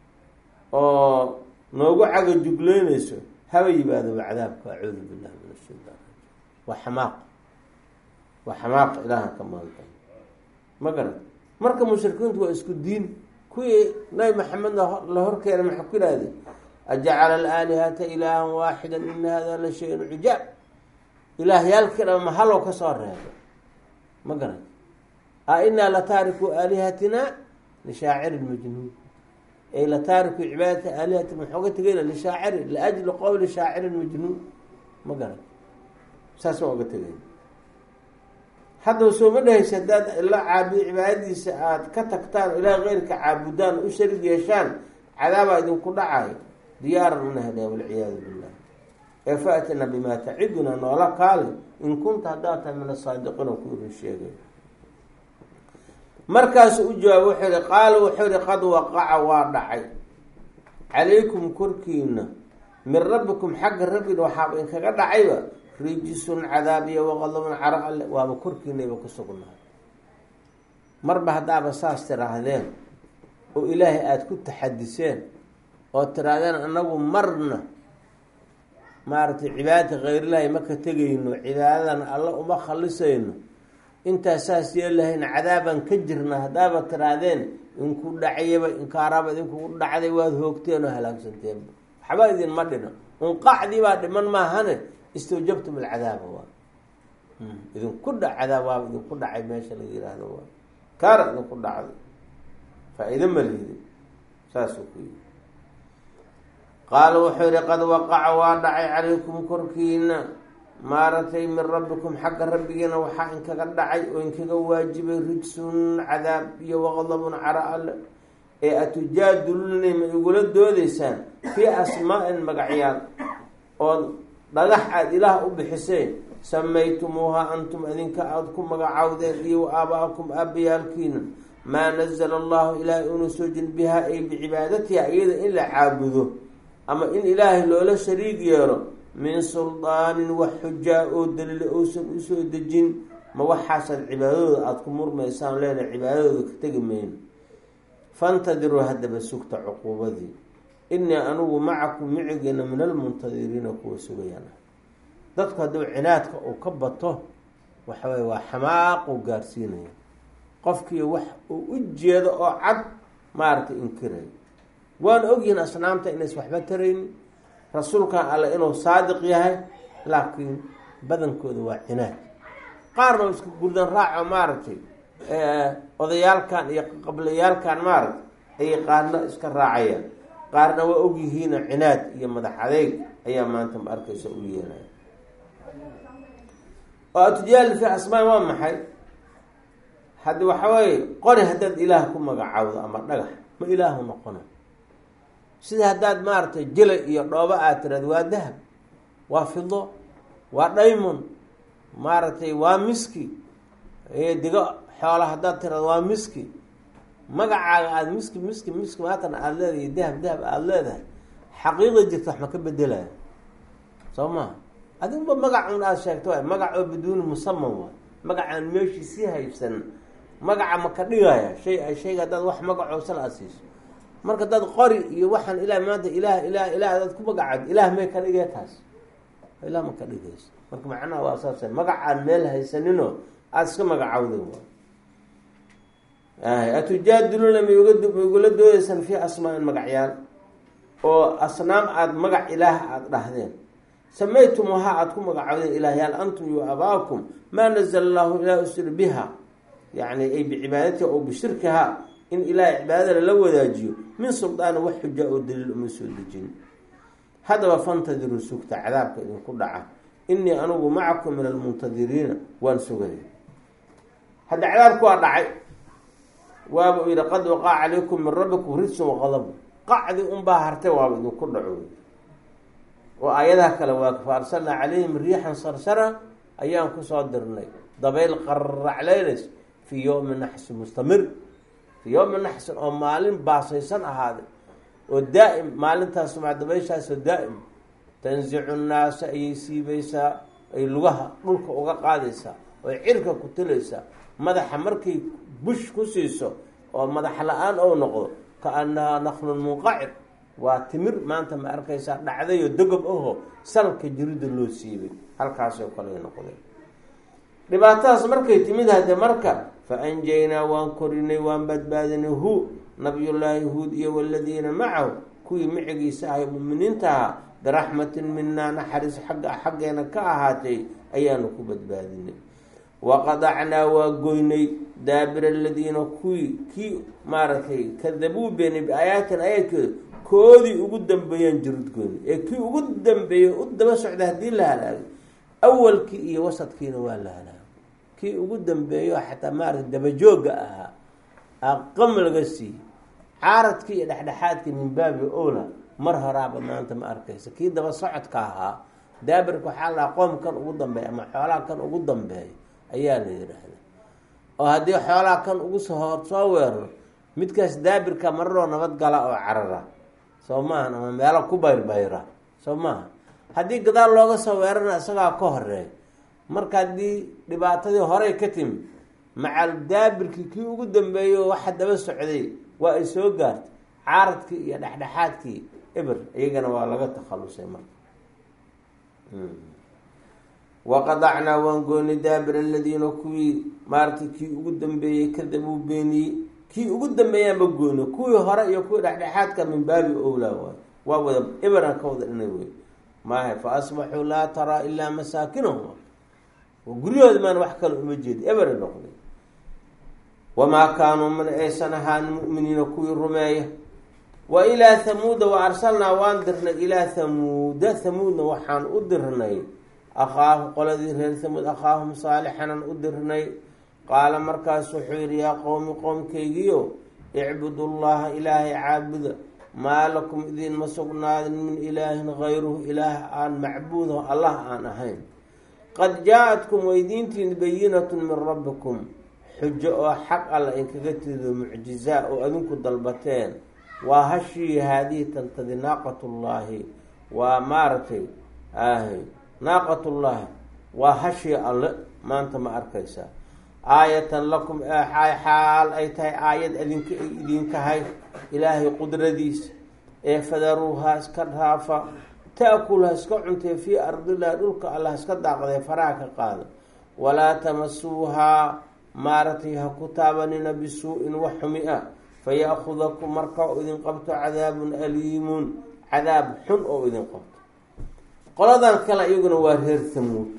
oo noogu cagajugleynayso haba yimaadaba cadaabka acuudu billahi min ashaytaan waa xamaaq waa xamaaq ilaahan ka maanta ma garat marka mushrikiintu waa isku diin kuwii nabi maxamedna la horkeena maxaa ku yidhahdeen ajacala alaalihata ilaahan waaxidan ina hada la shay-un cijaab ilaahyaalkii dhama mahalow ka soo reebo ma garan a inaa lataariku aalihatina lishaacirin majnuun ay lataariku cibaadata aalihatina maxooga tegayna lishaacirin liajli qowli shaacirin majnuun ma garan saas ma oga tegayna haddaba soo ma dhahaysa haddaad ila caabudo cibaadadiisa aada ka tagtaan ilaah keyrka caabudaan u sharig yeeshaan cadaabaa idinku dhacayo diyaaran unahadee walciyaadu billah faatina bimaa taciduna noola kaale in kunta haddaad tahay min asaadiqiina ku irin sheegay markaasu u jawaab wuxuu yihi qaala wuxuu yihi qad waqaca waa dhacay calaykum korkiina min rabbikum xagga rabbina waxaaba inkaga dhacayba rijisun cadaab iyo waqadabun caro alle waaba korkiinayba ku sugnahay marba haddaaba saas tiraahdeen oo ilaahay aada ku taxadiseen oo tiraahdeen anagu marna maaragtay cibaadata khayrillaahi ma ka tegayno cibaadadan alla uma khalisayno intaas saas yeelahayna cadaabaan ka jirna haddaaba tiraahdeen inku dhacayaba inkaaraaba idinkugu dhacday waad hoogteen oo halaagsanteen waxba idinma dhino unqacdii baa dhiman maahane istawjabtum alcadaaba waa idinku cadaab waaba idinku dhacay meesha laga yihahdo waa kaara idinku dhacday faa-iida ma lihidin saasuu ku yihi qaala wuxuu yihi qad waqaca waa dhacay calaykum korkiina maaratay min rabbikum xagga rabbigiina waxaa inkaga dhacay oo inkaga waajibay rijsun cadaab iyo waqdabun cara alle ee atujaadilunani ma igula doodaysaan fii asmaa-in magacyaal ood dhagax aada ilaah u bixiseen samaytumuuhaa antum idinka aada ku magacawdeen iyo wa aaba'akum aabayaalkiina maa nazala allahu ilaahay una soo jin bihaa ay bicibaadatiha iyada in la caabudo ama in ilaahay loola shariig yeelo min suldaanin wax xujaa oo daliila ousan usoo dejin ma waxaasaad cibaadadooda aada ku murmaysaan leenahay cibaadadooda ka tegi mayno fantadiruu haddaba sugta cuquubadii inii anugu macakum micigeena min almuntadiriina kuwa sugayaan dadku haddaba cinaadka uu ka bato waxaweye waa xamaaquu gaarsiinaya qofkii wax uu u jeedo oo cad maaragtay inkirayo waana ogyihiin asnaamta inays waxba taraynin rasuulkan alle inuu saadiq yahay laakiin badankooda waa cinaad. qaarna oo iska gurdan raaco maaragtay odayaalkan iyo qablayaalkan maaragtay ayay qaarna iska raacayaan, qaarna waa ogyihiina cinaad iyo madax adeeg ayaa maanta ma arkaysa u yeelaya. oo atujaali fi asmaa waa maxay? haddi waxa weeye qori haddaad ilaah ku magacaawdo ama dhagax ma ilaahu noqono. sida haddaad maaragtay jila iyo dhoobo aad tiraado waa dahab, waa fido, waa dhaymon, maaragtay waa miski, digo xoola haddaad tiraado waa miski, magacaaga aada miski maatan aada leedahay, dahab aada leedahay, xaqiiqda jirta wax ma ka bedelaya soo maha. adiguba magacun aada sheegto waay, magac oo biduuni musaman waay, magacaan meeshii sii haysan magaca ma ka dhigaya shayga haddaad wax magacoosal aad siiso. marka dad qori iyo waxaan ilaah maanta ilaah adaad ku magacaad, ilaah may ka dhigee taas? ilaah ma ka dhigayso. marka macnaha waa saasa, magacaan meel haysanino aada iska magacawda waay. atujaadiluna maygula doodaysaan fii asmaa-in magacyaal oo asnaam aada magac ilaah aada dhahdeen. samaytumuhaa aada ku magacawdeen ilaahyaal antum yo abaakum maa nazla allahu ilaa usir biha, yani ay bicibaadatiha oo bishirkihaa, in ilaahay cibaadada la wadaajiyo, min suldaana wax xuja oo daliil uma soo dejin. haddaba fantadiru sugta cadaabka idinku dhaca, inii anugu macakum min almuntadiriina waan sugaya. hadda cadaabku waa dhacay, waaba u yidhi qad waqaca calaykum min rabbikum rijsun waqadab, qacdi unbaa hartay waaba idinku dhaco. oo aayadaha kale waa fa arsalnaa calayhim riixan sarsara, ayaan kusoo dirnay dabayl qarraclaynays fii yowmi naxsi mustamir, fii yowmi naxsin oo maalin baasaysan ahaaday oo daa'im. maalintaas maa dabayshaasoo daa'im, tansicu nnaasa ayay siibaysaa, ay lugaha dhulka uga qaadaysaa, oy cirka ku tilaysaa. madaxa markay bush ku siiso oo madax la-aan ou noqdo, ka-annahaa naklun munqacir, waa timir maanta ma arkaysaa dhacdayoo dogob aho salka jirida loo siibay, halkaasoo kale noqdeen. dhibaatadaas markay timid hadde marka fa anjaynaa waan korinay waan badbaadinay hu nabiyullaahi huud iyo waladiina macahu kuwii macigiisa ahay muminiinta ahaa, biraxmatin minaa naxariis xaggeena ka ahaatay ayaanu ku badbaadinay. waqadacnaa waa goynay daabira aladiina kii maaragtay kadabuu beenay biaayaatin aayaadkeeda, koodii ugu dambeeyaan jiridgooni, ee kii ugu dambeeyey u daba socda haddii la halaagay, awalkii iyo wasadkiina waa la halaagay. kii ugu dambeeyo xataa maaragtay dabajooga ahaa aqam laga siiyey, caaradkii iyo dhexdhexaadkii min baabi ola mar horaaba maanta ma arkaysa. kii daba socodka ahaa daabirka waxaa lahaa qoomkan ugu dambeeya ama xoolaha kan ugu dambeeya ayaa la yidhaahda. oo haddii xoolaha kan ugu soo weeraro, midkaas daabirka mararoo nabad gala oo carara soo maahan, ama meelo ku bayrbayra soo maaha. haddii gadaal looga soo weerarna isagaa ka horeeya. marka haddii dhibaatadii horey ka timi macal daabirkii kii ugu dambeeyo waxa daba socday waa ay soo gaartay, caaradkii iyo dhexdhexaadkii eber iyagana waa laga takhalusay. marka waqadacnaa waan goynay daabira aladiina kuwii maaragtay kii ugu dambeeyey kadabuu beeniyey, kii ugu dambeeyaanba goyno, kuwii hore iyo kuwii dhexdhexaadka min baabi owlaa waay, waa wada eberan ka wada dhinay wey maaha. fa asbaxuu laa taraa ilaa masaakinahum, guryahooda maan wax kale uma jeedi, ebera noqday. wamaa kaanuu min aysan ahaan mu'miniina kuwii rumeeya. wa ilaa hamuuda wa arsalnaa waan dirnay ilaa hamuuda, hamuudna waxaan u dirnay akhaahu qoladii reer hamuud, akhaahum saalixanan u dirnay. qaala markaas wuxuu yidhi yaa qowmi qoomkaygiyo icbudu llaha ilaahay caabuda, maa lakum idinma sugnaadin min ilaahin hayruhu, ilaah aan macbuudaho allah aan ahayn. qad jaa-atkum weydiintiin bayinatun min rabbikum, xujo oo xaq alla inkaga tido mucjizaa oo adinku dalbateen. waa hashii haadihi tantadi naaqatullaahi, waa maaragtay naaqatullaahi waa hashii alle maanta ma arkaysaa. aayatan lakum xaal ay tahay aayad adinka ay idinkahay ilaahay qudradiisa. ee fadaruuha iska dhaafa, ta'kulha iska cuntee fii ardilah dhulka allah iska daaqdee faraha ka qaada. walaa tamasuuhaa maaragtay ha ku taabanina bisuu-in wax xumi ah, faya-kudakum marka oo idin qabto cadaabun aliimun, cadaab xun oo idin qabto. qoladan kale iyaguna waa reer Thamuud.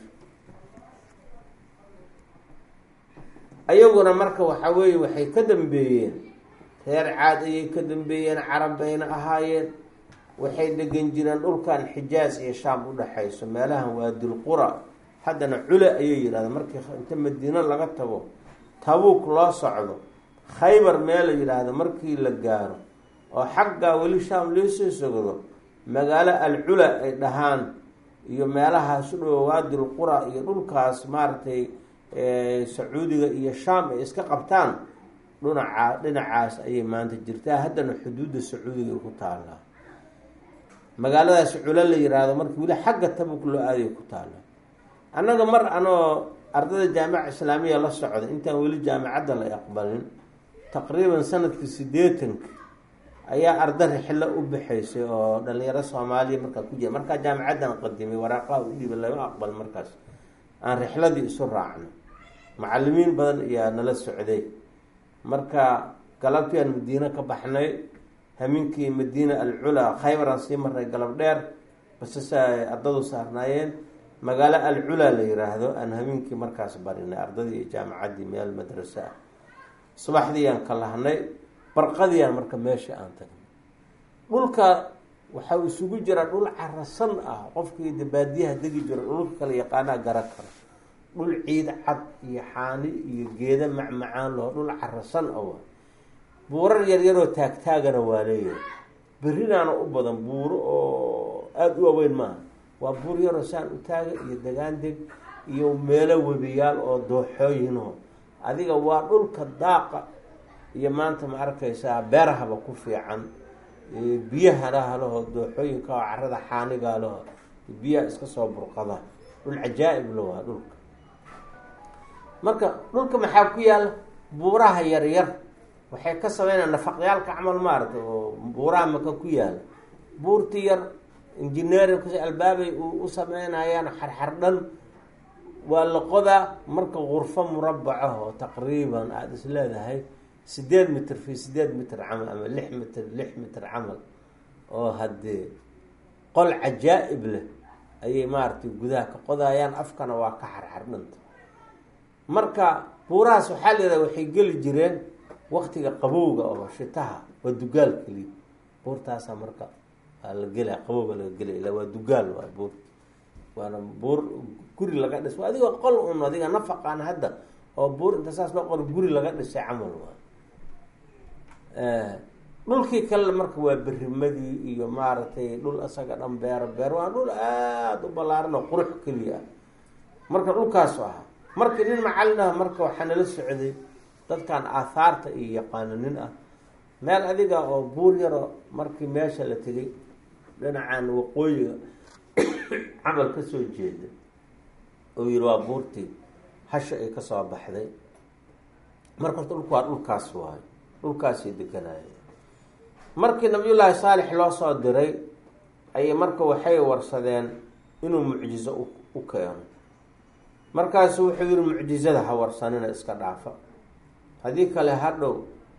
ayaguna marka waxa weeye waxay ka dambeeyeen reer Caad ayay ka dambeeyeen, carab bayna ahaayeen. waxay degan jireen dhulkan Xijaaz iyo Shaam u dhaxayso, meelahan waa Dulqura, haddana Cula ayay yidhahdeen. markii inta Madiina laga tago Tabuuk loo socdo, Khaybar meel la yidhaahdo markii la gaaro oo xagga weli Shaam leesoo sogdo, magaalo al-Cula ay dhahaan iyo meelahaas u dhow waa Dulqura iyo dhulkaas maaragtay Sacuudiga iyo Shaam ay iska qabtaan, dhinacaas ayay maanta jirtaa. haddana xuduudda Sacuudiga ku taallaa. magaaladaas Cula la yiraahdo markii weli xagga Tabuk loo aaday ku taalo. annaga mar anoo ardayda jaamaca islaamiya la socda intaan weli jaamacadda la aqbalin, taqriiban sanadkii 80 ayaa arday rixlo u bixaysay oo dhalinyaro Soomaaliya markaa ku jira. markaa jaamacaddan qadimay waraaqaha u dhiibay lama aqbal. markaas aan rixladii isu raacno, macallimiin badan ayaa nala socday. marka galabtii aan Madiina ka baxnay, haminkii Madiina al-Cula, Khaybar sii maray galab dheer, basasay ardadu saarnaayeen. magaalo al-Cula la yiraahdo aan haminkii markaas barinay ardadii jaamacadii meel madrasa ah. subaxdii aan ka lahnay, barqadii aan marka meesha aan tagnay. dhulka waxa uu isugu jira dhul carasan ah, qofkii baadiyaha degi jira dhulka kala yaqaana garan karo. dhul ciid cad iyo xaani iyo geeda macmacaan loo, dhul carasan ah. buurar yar yar oo taagtaagana waa leeyahay. berinaana u badan buuro oo aada u waaweyn maaha, waa buur yaroo saan u taaga iyo degaan deg iyo meelo webiyaal oo dooxooyinoo adiga waa dhulka daaqa iyo maanta ma arkaysaa beerahaba ku fiican. biyahana laho dooxooyinka oo carada xaaniga laho biyaha iska soo burqada. dhul cajaa'ib la waa dhulka. marka dhulka maxaa ku yaala buuraha yaryar, waxay ka sameynayaan nafaqyaalka camal maaragtay oo buuraha maka ku yaala. buurti yar engineering kasi albaabay u sameynayaan xarxardhan, waa la qodaa. marka qurfo murabbaca oo taqriiban aada is leedahay 8 mitir fi 8 mitir camal ama 6 mitir camal, oo haddee qol cajaa'ib leh ayay maaragtay gudaha ka qodayaan. afkana waa ka xarxardhanta. marka buurahaas waxaa la yidhaha waxay geli jireen waqtiga qabowga oo shitaha, waa dugaal keliya. buurtaasaa marka waa la gelaa, qabowga laga gelay ilaa waa dugaal. waa buur, waana buur guri laga dhis, waa adiga qol un adiga nafaqaan hadda oo buur inta saas loo qor guri laga dhisay camal. waa dhulkii kale marka waa berimadii iyo maaragtay dhul asaga dhan beer waa dhul aada u ballaaran oo qurux keliya ah. marka dhulkaasu ahaa. markii nin macallin ah marka waxaa nala socday dadkan aahaarta iyo yaqaano nin ah, meel adiga oo buur yaro markii meesha la tegay dhinacaan waqooyiga camal ka soo jeeda oo yiri waa buurtii hasha ay ka soo baxday. marka dhulku waa dhulkaas waayo, dhulkaasay deganaaye. markii nabiyullaahi saalix loo soo diray ayay marka waxay warsadeen inuu mucjizo u keeno. markaasu wuxuu yihi mucjizada ha warsanina, iska dhaafa, haddii kale hadhow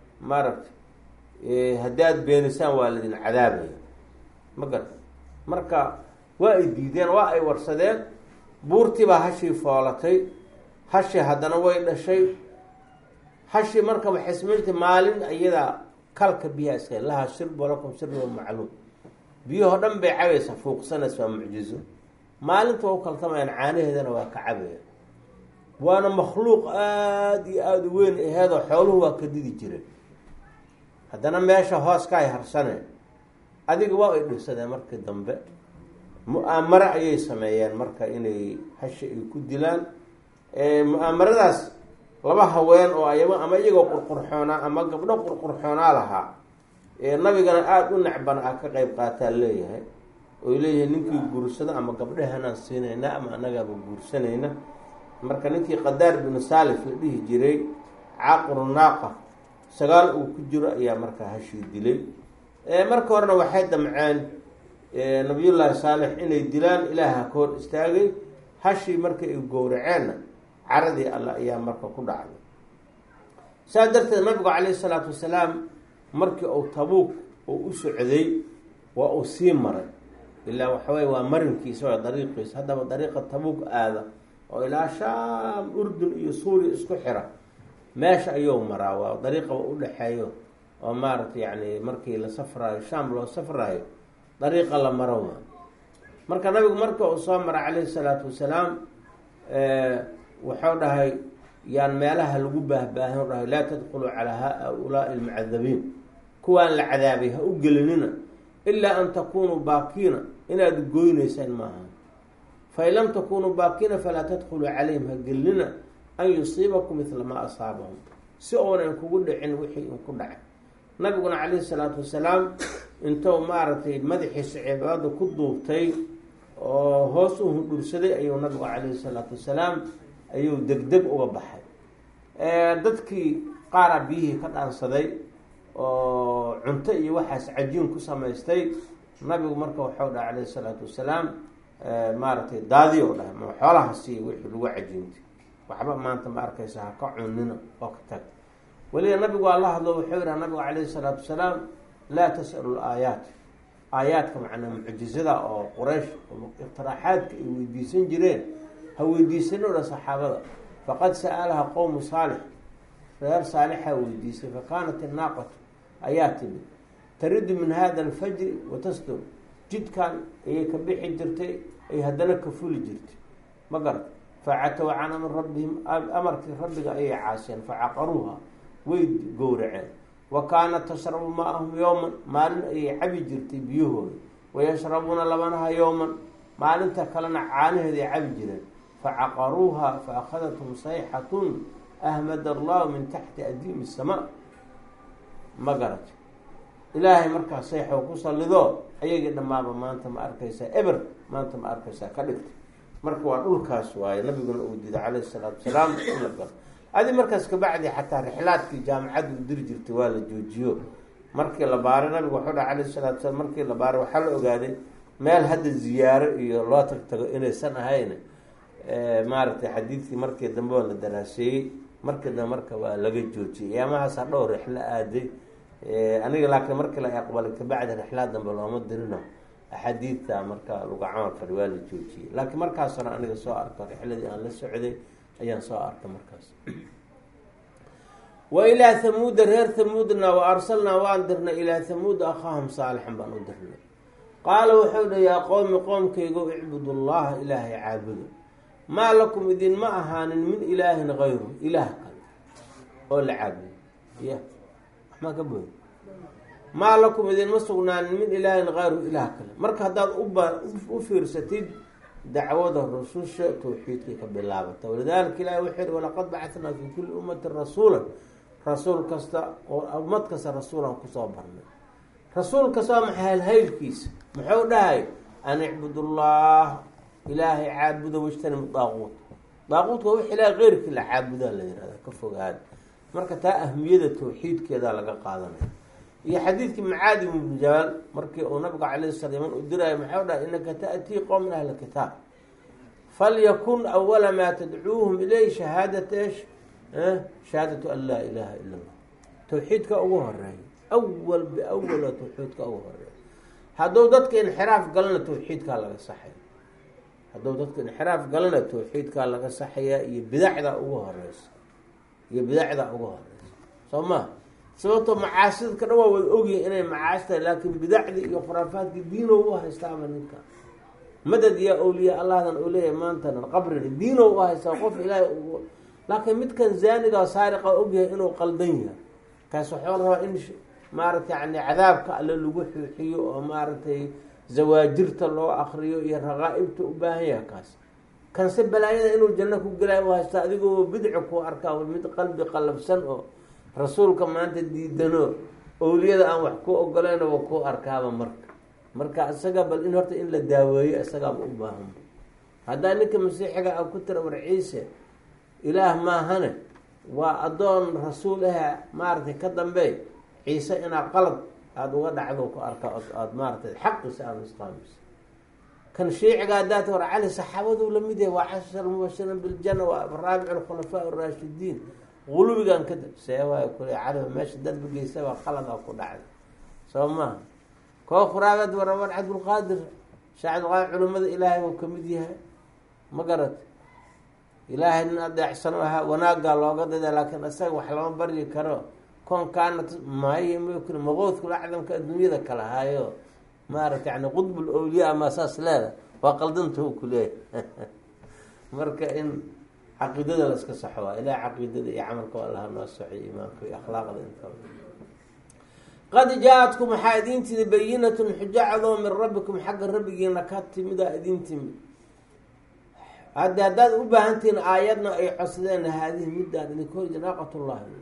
maaragtay haddaad beenisaan waa laydin cadaabaya. ma garta. marka waa ay diideen, waa ay warsadeen. buurtii baa hashii foolatay, hashii haddana way dhashay. hashii marka waxay samaysatay maalin iyadaa kalka biyaha iska laha shirbu lakum shirbu macluum, biyahoo dhan bay cabaysa, fuuqsanaysa. waa mucjizo. maalinta waa u kaltamayaan, caanaheedana waa ka cabaya. waana makhluuq aada iyo aada u weyn aheedoo xooluhu waa ka didi jireen. haddana meesha hooska ay harsaneen. adiga waa ay dhibsadeen. markii dambe mu-aamaro ayay sameeyeen marka inay hashi ay ku dilaan. mu-aamaradaas laba haween oo ama iyagoo qurqurxoonaa ama gabdho qurqurxoonaa lahaa, nabigana aada u necbana ah ka qeyb qaataa leeyahay. oy leeyahay ninkii guursado ama gabdhahanaan siinayna ama annagaaba guursanayna. marka ninkii Qadaar binu Saalif la dhihi jiray, caaqiru naaqa, 9 uu ku jiro ayaa markaa hashii dilay. marka horena waxay damceen nabiyullaahi saalix inay dilaan, ilaaha ka hor istaagay. hashii markay ay gowraceenna caradii alla ayaa marka ku dhacday. saa darteed nabigu calayhi salaatu wasalaam markii uu Tabuuk uu u socday waa uu sii maray. ilaa waxawey waa marinkiisa waa dariiqiisa. haddaba dariiqa Tabuuk aada oo ilaa Shaam, Urdun iyo Suuriya isku xira meesha ayuu maraa, waa dariiqa udhexeeyo oo maaragtay yani markii la safraayo Shaam loo safraayo dariiqa la maro waa. marka nabigu marka uu soo mara calayhi salaatu wasalaam wuxuu dhahay yaan meelaha lagu baahbaahin, dhahay laa tadkhuluu calaa haulaai almucadabiin, kuwaan la cadaabay ha u gelinina ilaa an takunuu baakiina, inaad goynaysaan maaha. fain lam takunuu baakiina falaa tadkhuluu calayhim, ha gelinina an yusiibakum midla maa asaabahum, si oonan kugu dhicin wixii inku dhacay. nabiguna calayhi salaatu wasalaam intuu maaragtay madaxiisa cibaadada ku duubtay oo hoos u hundhursaday ayuu nabigu calayhi salaatu wasalaam ayuu degdeg uga baxay. dadkii qaaraa biyihii ka dhaansaday oo cunto iyo waxaas cajiin ku samaystay. nabigu marka waxau dhaha calayhi salaatu wasalaam maaragtay daadi o dhahay ma xoolaha siiya wixii lagu cajiintay, waxba maanta ma arkaysa ha ka cunina oo ka tag. weliba nabigu waa la hadlo wuxuu yihaha nabigu calayhi salaatu wasalaam laa tas'alu laayaat, aayaadka macnaa mucjizada oo quraysh iqtiraaxaadka ay weydiisan jireen ha weydiisan o dhan saxaabada. faqad sa'alaha qowmu saalix, reer saalixaa weydiisay. fakaanat inaaqatu ayaa timid taridu min hada alfajri watasdur, jidkan ayay ka bixi jirtay ay haddana ka fuli jirtay ma garata. facatow can amri rabbihim, amarkii rabbiga ayay caaseen. facaqaruuha way gowraceen. wa kaanat tashrabu maahum yowman, maalin ayay cabi jirtay biyahooda. wayashrabuuna labanaha yowman, maalinta kalena caanaheeday cabi jireen. facaqaruuha faakadathum sayxatun ahmad allahu min taxti adiimi samaa, ma garata. ilaahay markaa sayxoo ku sallido ayagii dhammaaba maanta ma arkaysaa eber, maanta ma arkaysaa ka dhigtay. marka waa dhulkaas waaye nabiguna uu diiday calayhi salaatu wasalaam in la galo. adi markaas kabacdi xataa rixlaadkii jaamacadda u diri jirtay waa la joojiyo. markii la baaray nabigu wuxuu dhaha calayhi salaatu wasalaam, markii la baaray waxaa la ogaaday meel hadda ziyaaro iyo loo tagtago inaysan ahayn. maaragtay xadiidkii markii dambe waa la daraaseeyey, markii dambe marka waa laga joojiyey. yaamahaasa dhowr rixlo aaday aniga, laakiin markii la aqbalay kabacdi rixlaad dambe looma dirino axaadiidta marka lagu camal fali waa la joojiyey. laakiin markaasna aniga soo arko rixladii aan la socday ayaan soo arkay markaas. wa ilaa hamuuda, reer hamuudna wa arsalnaa waan dirnay ilaa hamuuda akhaahum saalixan baan u dirnay. qaala wuxuu dha yaa qowmi qoomkaygo icbudu llaha ilaahay caabudo, maa lakum idinma ahaanin min ilaahin gayru, ilaah kale oo la caabudo. ya waxmaa ka bood, maa lakum idinma sugnaanin min ilaahin gayru, ilaah kale. marka haddaad u fiirsatid dacwada rususha tawxiidkay ka bilaabata. walidaalika ilahi wuxuu yihi walaqad bacanaa fi kulli ummatin rasuula, rasuul kasta oo ummad kasta rasuulaan kusoo barnay. rasuul kasta waa maxay halhaylkiisa, muxuu dhahay an icbudu llah, ilaahay caabuda wajtanibu daaquut. daaquutka wix ilahay keyrkii la caabudaa la yihahda, ka fogaada. marka taa ahmiyada tawxiidkeeda laga qaadanaya. iyo xadiidkii Mucaad ibn Jabal markii uu nabiga calayhi salaam u diraayo muxuu dhahay inaka ta'tii qowman ahla kitaab falyakun awala maa tadcuuhum ilay shahaadata esh shahaadatu an laa ilaaha ila allah. tawxiidka ugu horeeya awal biawala, tawxiidka ugu horeeya. hadduu dadka inxiraaf galana tawxiidkaa laga saxaya, hadduu dadka inxiraaf galana tawxiidkaa laga saxayaa. iyo bidacda ugu horeysa, iyo bidacda ugu horeysa soo maa. sababtoo macaasidka dhan waa wada ogyihin inay macaasi tahay, laakiin bidacdii iyo khuraafaadkii diino u haystaaba ninka. madad yaa awliya allahdan uu leeyahay maantana qabrina diino u haystaa qof ilaahay. laakiin midkan zaaniga saariqa ogyahay inuu qaldan yahay, kaas waxuu rabaa in maaragtay yani cadaabka alle lagu xuuxiyo oo maaragtay zawaajirta loo akriyo iyo raqaa-ibta u baahan yahay. kaas kanse balaayada inuu janno ku gelaayo u haystaa, adigoo bidci ku arkaa mid qalbi qalabsan oo rasuulka maanta diidano owliyada aan wax ku ogoleyn wa ku arkaaba. marka isaga bal in horta in la daaweeyo isagaaba u baahan. haddaa ninka masiixiga a ku tira war ciise ilaah maahane waa addoon rasuul ah maaragtay ka dambeey ciise inaa qalad aada uga dhacdo ku arkaa aada maaragtay xaqiisa aada isqaamaysa. kan shiiciga haddaad war cali saxaabaduu lamid yahay waa cashar mubashiran biljana waa raabic alkhulafaa araashidiin. qulubigan kadib see waayo kule caliba meesha dadba geysaba qalada ku dhacday soo maha. koo khuraabad warabar cabdulqaadir shaacid qaa culimmada ilaahay uu kamid yahay ma garat ilaahay nin adeecsan u ahaa wanaaggaa looga dada laakiin isaga wax lama baryi karo koonkaana maayo mkin maqoodkula acdamka adduunyada kala haayo maarata yani qudbul awliyaa maa saas leeda waa qaldanta u kuleeyahay marka in caqiidada la iska saxo waa ilaah caqiidada iyo camalka waa laha noo soxiyo imaanka iyo akhlaaqda intaba qad jaa-atkum waxaa idin timid bayinatun xujo cadoo min rabbikum xagga rabbigiina ka timidaa idin timid haddaad u baahantihiin aayadna ay codsadeen haadihi middaan idinka horji naaqatullahi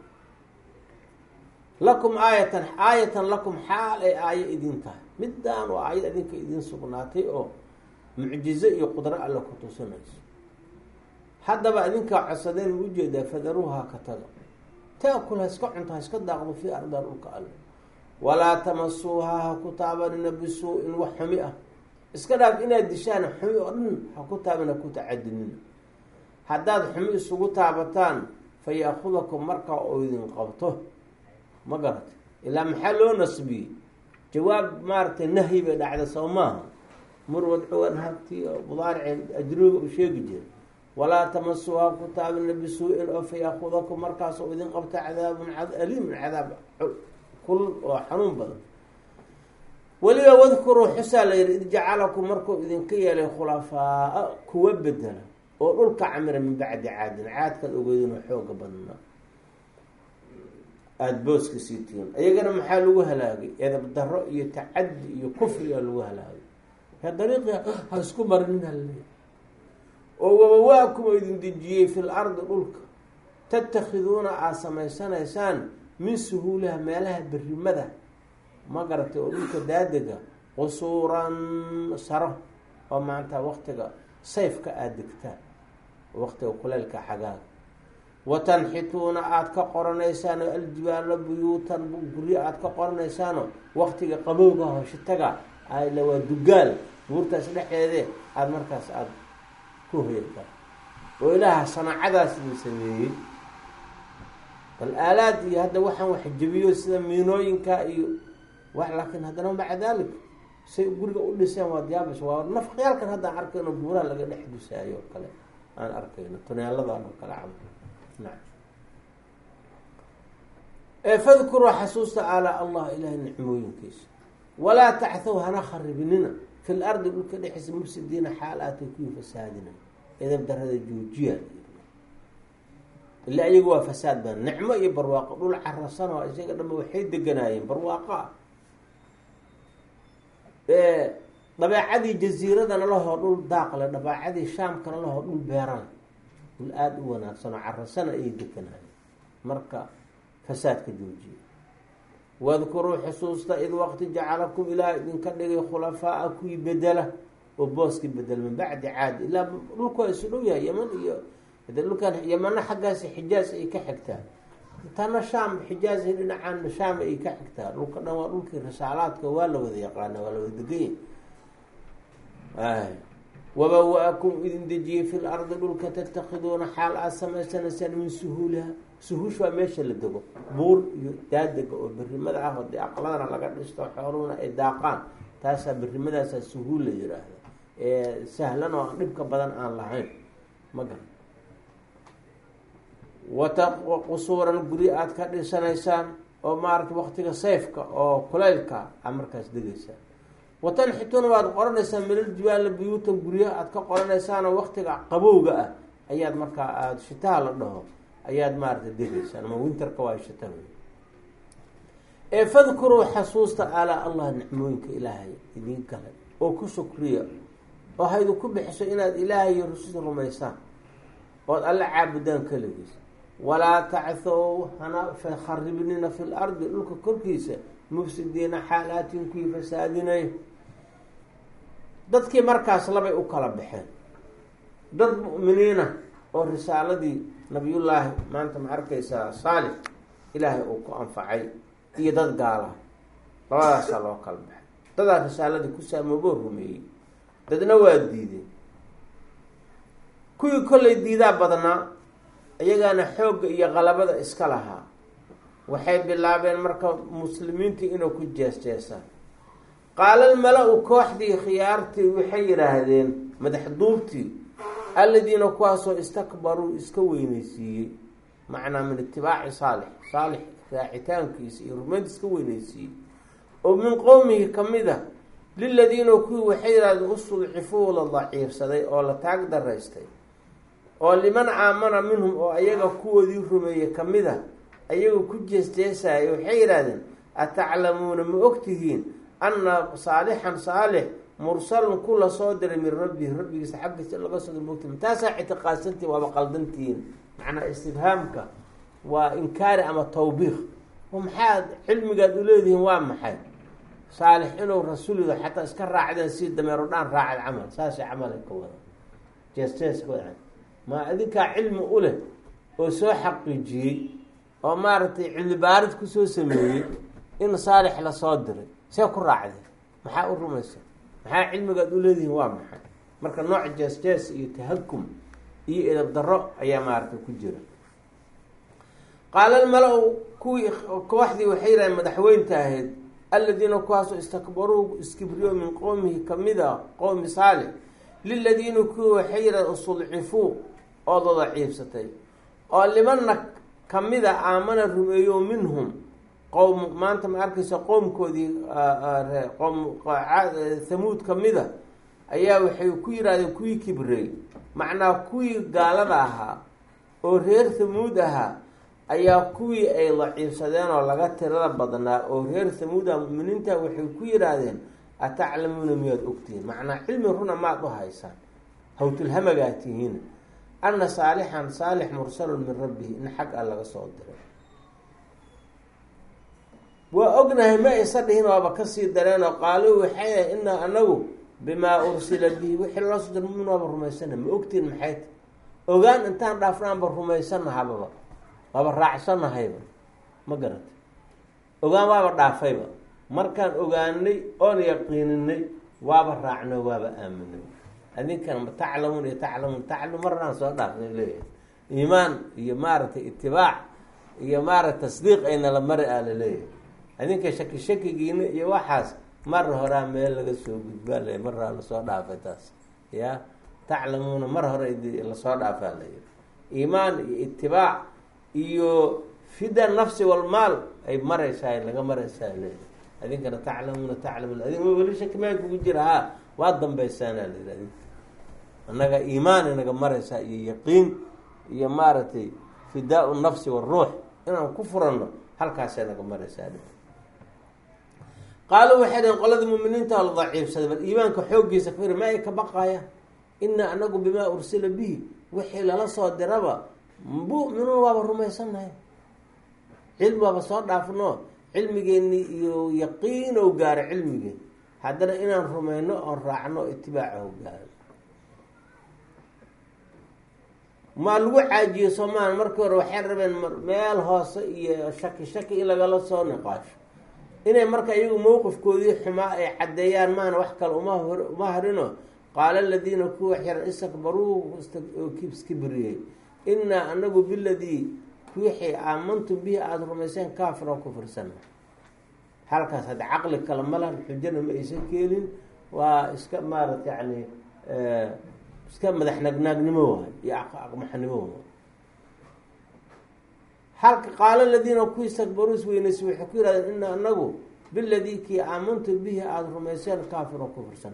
lakum aayatan lakum xaal ay aayo idin tahay middaan waa aayad idinka idin sugnaatay oo mucjizo iyo qudro alle ku tusinayso haddaba idinkaa codsadeen u ujeedaa fadaruuhaa ka taga taakul ha iska cunto ha iska daaqdo fii ardaa dhulka alle walaa tamasuuhaa ha ku taabanina bisuu-in wax xumi ah iska dhaaf inaad dishaan xumi oo dhan ha ku taabin ha ku tacadinina haddaad xumi isugu taabataan fa ya-kudakum markaa oo idin qabto ma garata ilaa maxaa loo nasbiyey jawaab maaragtay nahyi bay dhacda soo maaha murwadcuwan habtii oo mudaarici ajruga u sheegi jira walaa tamasuuhaa ku taabina bisuu-in oo fa ya-kudakum markaas oo idin qabta cadaabun aliimun cadaab kul oo xanuun badan weliba wadkuruu xusaa la yihi id jacalakum markuu idinka yeelay khulafaa kuwa bedela oo dhulka camira min bacdi caadin caadkaad ogeydin oo xooga badnaa aada booska sii tihiin iyagana maxaa lagu halaagay edab daro iyo tacadi iyo kufrigaa lagu halaagay dariiqi ha isku marin halleey oo wabawaakum oo idin dejiyey fil ardi dhulka tatakhiduuna aada samaysanaysaan min suhuuliha meelaha berimada ma garatay oo dhulka daadega qusuuran saro oo maanta waktiga sayfka aada degtaan waktiga kuleylka xagaaga watanxituuna aada ka qoranaysaan oo aljibaala buyuutan guryo aada ka qoranaysaano waktiga qabowga hoshitaga la waa dugaal buurtaas dhexeede aada markaas aada ku hoyartaa oo ilaaha sanaacadaas idin sameeyey bal aalaad iyo hadda waxaan wax jabiyo sida miinooyinka iyo wax laakiin haddana maca dalik say guriga u dhiseen waa diyaabas waa nafqyaalkan haddaan arkayno buuraha laga dhex dusaayo oo kale aan arkayno tuneeladan oo kale camal nacam fadkuruu xasuusta alaa allah ilaahay nicmooyinkiisa walaa tacthow hana kharibinina fil ardi dhulka dhexisa mufsidiina xaal aatay kuwii fasaadina edab darada joojiya ila iyagu waa fasaad baan nicmo iyo barwaaqo dhul carasan oo isaga dhanba waxay deganaayeen barwaaqo ah dabeecadii jaziiradana lahoo dhul daaqle dabeecadii shaamkana lahoo dhul beeran dhul aada u wanaagsan oo carasana ayay deganaayeen marka fasaadka joojiya wadkuruu xusuusta id waqti jacalakum ilaah idinka dhigay khulafaa kuwii bedela oo booskii bedel min bacdi caadi ilaa dhulku waa isu dhow yahay yaman iyo dhulkan yamana xaggaasi xijaaz ay ka xigtaa intana shaam xijaaz dhinacaana shaam ay ka xigtaa dhulka dhan waa dhulkii risaalaadka waa la wada yaqaana waa la wada deganya wabawa-akum idin dejiyey fil ardi dhulka tatakhiduuna xaal aad samaysanaysaan min suhuuliha suhuush waa meesha la dego buur iyo daadega oo berimada ah oo dee aqladana laga dhisto xooluhuna ay daaqaan taasaa berimadaasa suhuul la yiraahda sahlan oo dhibka badan aan lahayn ma garan qusuuran guri aada ka dhisanaysaan oo maarata waktiga sayfka oo kulaylka a markaas degaysaan watanxituuna waad qoranaysaan minal jibaala buyuutan guryaha aada ka qoranaysaanoo waktiga qabowga ah ayaad markaa aada shitaha la dhaho ayaad maarata degaysaan ama winterka waa shita fadkuruu xasuusta alaa allah nicmooyinka ilaahay idin galay oo ku shukriya oo haydu ku bixiso inaad ilaahay iyo rusul rumaysaan ood alla caabudaan keligiis walaa tacthow hana kharibnina fi lardi dhulka korkiisa mufsidiina xaalaatin kuwii fasaadinay dadkii markaas labay u kala baxeen dad mu'miniina oo risaaladii nabiyullaahi maanta ma arkaysaa saalix ilaahay uu ku anfacay iyo dad gaala labadaasaa loo kala baxay dadaa risaaladii ku saamooboo rumeeyey dadna waa diideen kuwii kollay diidaa badnaa iyagaana xoogga iyo qalabada iska lahaa waxay bilaabeen marka muslimiinta inuu ku jees-jeesaan qaala almala-u kooxdii khiyaartii waxay yidhaahdeen madaxduubtii alladiina kuwaasoo istakbaruu iska weyneysiiyey macnaa min itibaaci saalix raacitaankiisa iyo rumaynta iska weyneysiiyey oo min qowmihi kamid a liladiina kuwii waxay yidhahdeen ustudcifuu la daciifsaday oo la taag daraystay oo liman aamana minhum oo ayaga kuwoodii rumeeyey kamid a ayaga ku jeesjeesaya waxay yidhahdeen ataclamuuna ma ogtihiin anna saalixan saalix mursalun ku la soo diray min rabbihi rabbigiisa xaggiisa laga soo diray maogtihiin taasaa ictiqaadsantihin waaba qaldantihiin macnaa istifhaamka waa inkaari ama tawbiiq oo maxaad cilmigaad uleedihiin waa maxay saalix inuu rasuulido xataa iska raacdeen si dameero dhaan raacad camal saasay camalay ka wada jees ka wada ma adinkaa cilmi u leh oo soo xaqiijiyey oo maaragtay cilmi baarid kusoo sameeyey in saalix lasoo diray see ku raacdeen maxaa u rumaysa maxaa cilmigaad uleedihiin waa maxay marka nooc jees iyo tahakum iyo edab daro ayaa maaragtay ku jira qaala almala-u kuwii kooxdii waxay yidhahdeen madaxweynta ahayd alladiina kuwaasoo istakbaruu iskibriyo min qowmihi kamida qowmi saalix liladiina kuwii waxay yidhahdeen istudcifuu oo dadaciibsatay oo limanna kamida aamana rumeeyo minhum qowm maanta ma arkaysa qowmkoodii thamuud kamida ayaa waxay ku yidhahdeen kuwii kibrey macnaa kuwii gaalada ahaa oo reer thamuud ahaa ayaa kuwii ay daciifsadeen oo laga tirada badnaa oo reer thamuuda muminiinta waxay ku yidhaahdeen ataclamuuna miyaad ogtihiin macnaa cilmi runa maad u haysaan hawtulhamagaa tihiin anna saalixan saalix mursalun min rabbihi in xag a laga soo diray waa ognahay ma aysa dhihin waaba kasii dareenoo qaaluu waxay ahay inaa anagu bimaa ursila bihi wixii loo soo diray mumin waaba rumaysana ma ogtiin maxayt ogaan intaan dhaafnaanba rumaysanahababa waaba raacsanahayba ma garata ogaan waaba dhaafayba markaan ogaanay oon yaqiininay waaba raacno waaba aaminay adinkan ma taclamuun iyo taclamu marnaan soo dhaafnay leeyahay iimaan iyo maaragtay itibaac iyo maaragta tasdiiq aynala mari a laleeyahay adinka shakigiina iyo waxaas mar horaa meel laga soo gudbaa le mar horaa lasoo dhaafay taas ya taclamuuna mar hore lasoo dhaafaa layihi iimaan iyo itibaac iyo fida nafsi walmaal ay maraysaa laga maraysaa leeyahay adinkana taclamuuna adin weli shaki maa kugu jira ha waa dambaysaana la yidhi annaga iimaan inaga maraysaa iyo yaqiin iyo maaragtay fidaa nafsi waruux inaan ku furanno halkaasay naga maraysaa qaaluu waxay dhaheen qolada muminiinta la daciifsaday bal iimaanka xooggiisa kafir ma ay ka baqaya inaa anagu bimaa ursila bihi wixii lala soo diraba mu'minuun waaba rumaysannahay cilmi waaba soo dhaafno cilmigeeni iyo yaqiin ou gaaro cilmigeen haddana inaan rumayno oon raacno itibaacahu gaaro maa lagu caajiyo soomaal markii hore waxay rabeen meel hoose iyo shaki in lagala soo niqaasho inay marka iyagu mowqifkoodii xumaa ay caddeeyaan maana wax kale uma harino qaala aladiina kuwa xiran istakbaruu iskibriyey inaa anagu biladii wixii aamantum bihi aada rumayseen kaafir oo kufirsan halkaas hadda caqli kale malan xujana ma aysan keenin waa iska maarata yani iska madax nagnaagnimo waay iyo aqmaxnimo waay halka qaala aladiina ku istakbaruu isweynaysa waxay ku yidhahdeen ina anagu biladii kii aamantum bihi aada rumayseen kaafir oo kufirsan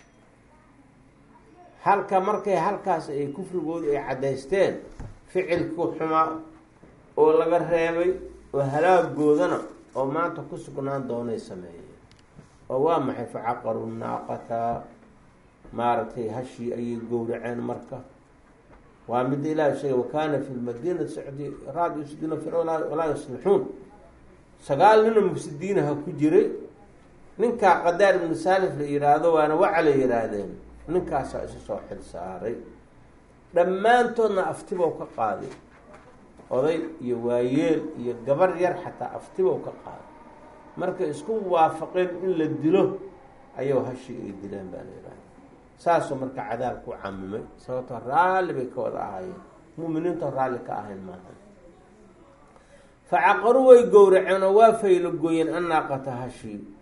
halka markay halkaas ay kufrigoodu ay caddaysteen ficilku xumaa oo laga reebay oo halaagoodana oo maanta ku sugnaan doonay sameeyeen oo waa maxay facaqaru naaqata maaragtay hashii ayay gowraceen marka waa mid ilaah sheegay wakaana fi lmadiinati socdi raad yufsiduuna fi walaa yuslixuun 9 nin mufsidiinaha ku jiray ninkaa qadaar ibnu saalif la yiraahdo waana waca la yiraahdeen ninkaasaa isu soo xil saaray dhammaantoodna aftibow ka qaaday oday iyo waayeel iyo gabar yar xataa aftibow ka qaaday markay isku waafaqeen in la dilo ayuu hashii ay dileen baa la yidhahda saasoo marka cadaab ku camimay sababtoo raalli bay ka wada ahaayeen mu'miniinto raalli ka ahayn maaha facaqaru way gowraceen oo waa faylo gooyeen annaaqata hashii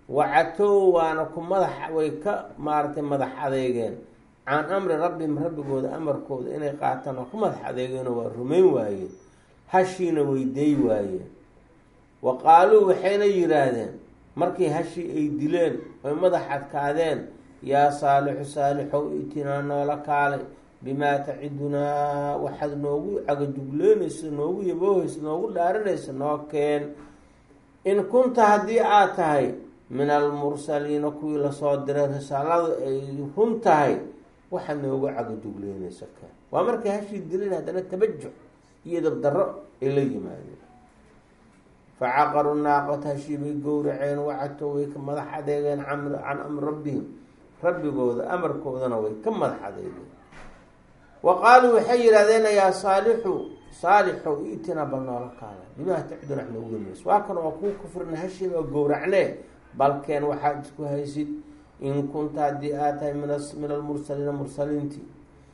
wacatow waana ku madax way ka maaratay madax adeegeen can amri rabbihim rabbigooda amarkooda inay qaataan waa ku madax adeegeenoo waa rumayn waayeen hashiina weyday waayeen wa qaaluu waxayna yidhaahdeen markii hashii ay dileen oy madax adkaadeen yaa saalixu saalixow itinaa noola kaalay bimaa tacidunaa waxaad noogu cagajugleynaysa noogu yaboohaysa noogu dhaaranaysa noo keen in kunta haddii aad tahay min almursaliina kuwii lasoo diray risaaladu ay run tahay waxaad noogu cagajugleynaysa keen waa markay hashii dileen haddana tabajuc iyo dabdarro ay la yimaadeen facaqaru naaqata hashii bay gowraceen wacatow way ka madax adeegeen can amri rabbihim rabbigooda amarkoodana way ka madax adeegeen wa qaaluu waxay yidhahdeen yaa saalixow itinaa bal noola kaala bimaa taciduna wax noogu gemayso waa kan waa kuu kufrina hashiin oo gowracnee balkeen waxaad isku haysid in kunta haddii aad tahay min almursaliina mursaliintii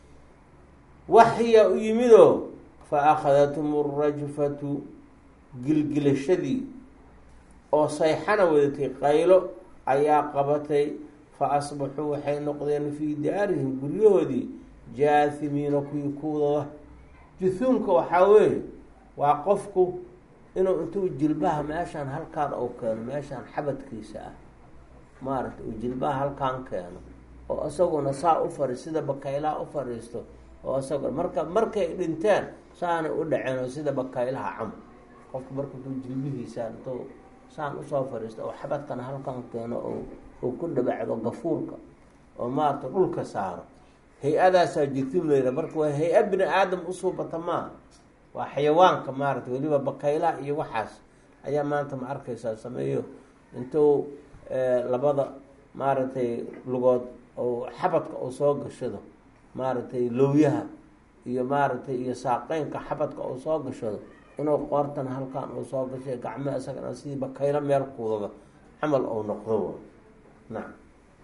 waxyaa u yimidoo fa akhadathum rajfatu gilgilashadii oo sayxana wadatay qaylo ayaa qabatay fa asbaxuu waxay noqdeen fii daarihim guryahoodii jaahimiina kuwii kuudada juhuumka waxaa weeye waa qofku inuu intuu jilbaha meeshaan halkaan ou keeno meeshaan xabadkiisa ah maaragtay uu jilbaha halkaan keeno oo isaguna saa u fariis sida bakaylaha u fariisto oo isago markay dhinteen saanay u dhaceen oo sida bakaylaha camal qofku marka intuu jilbihiisa intuu saan usoo fariisto oo xabadkana halkaan keeno oo ku dhabacdo gafuurka oo maaragtay dhulka saaro hay-adaasaa juhuum layra marka waa hay-a bini aadam usuubata maa waa xayawaanka maaragtay weliba bakaylaha iyo waxaas ayaa maanta ma arkaysaa sameeyo intuu labada maaragtay lugood oo xabadka oo soo gashado maaragtay lowyaha iyo maaragtay iyo saaqeynka xabadka oo soo gashado inuu qoortan halkaan oo soo gashay gacmaha isagana sidii bakaylo meel kuudada camal ou noqdo nacam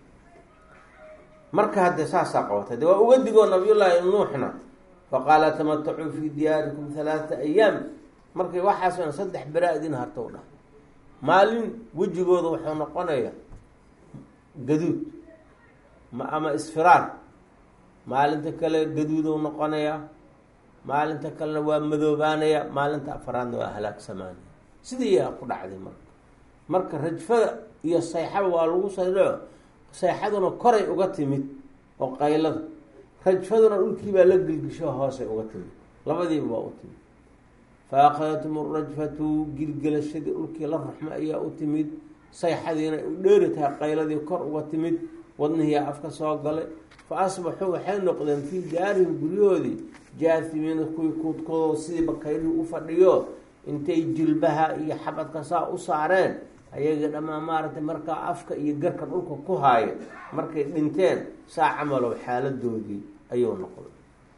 marka haddee saasaa qabatay de waa uga digoo nabiyullaahi nuuxna faqaala tamatacuu fii diyaarikum 3 ayaam markay waxaas 3 beraa idin hartow dhah maalin wejigooda wuxuu noqonaya gaduud ama isfiraar maalinta kale gaduudou noqonaya maalinta kalena waa madoobaanaya maalinta afaraadna waa halaagsamaanaya sidii yaa ku dhacday marka rajfada iyo sayxaba waa lagu saydhao sayxaduna koray uga timid oo qaylada rajfaduna dhulkiibaa la gilgisho hoosay uga timid labadiiba waa u timid fa akhadathum rajfatu gilgelashadii dhulkii la ruxma ayaa u timid sayxadiina u dheeri tahay qayladii kor uga timid wadnihiyaa afka soo galay fa asbaxuu waxay noqdeen fii daarihim guryahoodii jaahimiina kuwii kuudkoodo sidii bakaylihii u fadhiyo intay jilbaha iyo xabadka saa u saareen ayaga dhammaan maaragtay markaa afka iyo garka dhulka ku haayo markay dhinteen saa camalow xaaladoodii ayuu noqday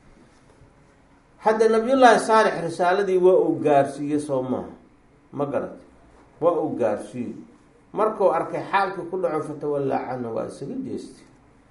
hadda nabiyullaahi saalix risaaladii waa uu gaarsiiyey soo maaha ma garatay waa uu gaarsiiyey markuu arkay xaalkii ku dhaco fatawallaa canhu waa isaga jeestay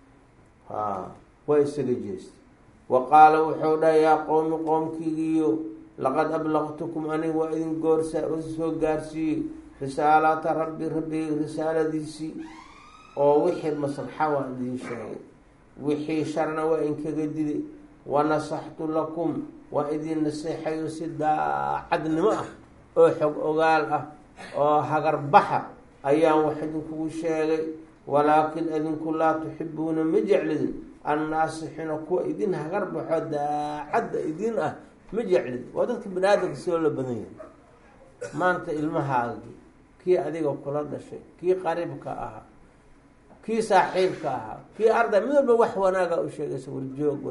waa isaga jeestay wa qaala wuxuu dhahay yaa qowmi qoomkiigiiyo laqad ablaqtukum aniga waa idin soo gaarsiiyey risaalaata rabbi risaaladiisii oo wixii maslaxa waa idiin sheegay wixii sharna waa inkaga diday wanasaxtu lakum waa idin naseexayo si daacadnimo ah oo xog ogaal ah oo hagarbaxa ayaan wax idinkugu sheegay walaakin idinku laa tuxibuuna ma jeclidin annaasixina kuwa idin hagarbaxo daacadda idin ah ma jeclid waa dadka bani aadamka si oo la badan yahay maanta ilmahaagi kii adiga kula dhashay kii qariibka ahaa kii saaxiibka ahaa kii arday mid walba wax wanaaga u sheegaysa warjoog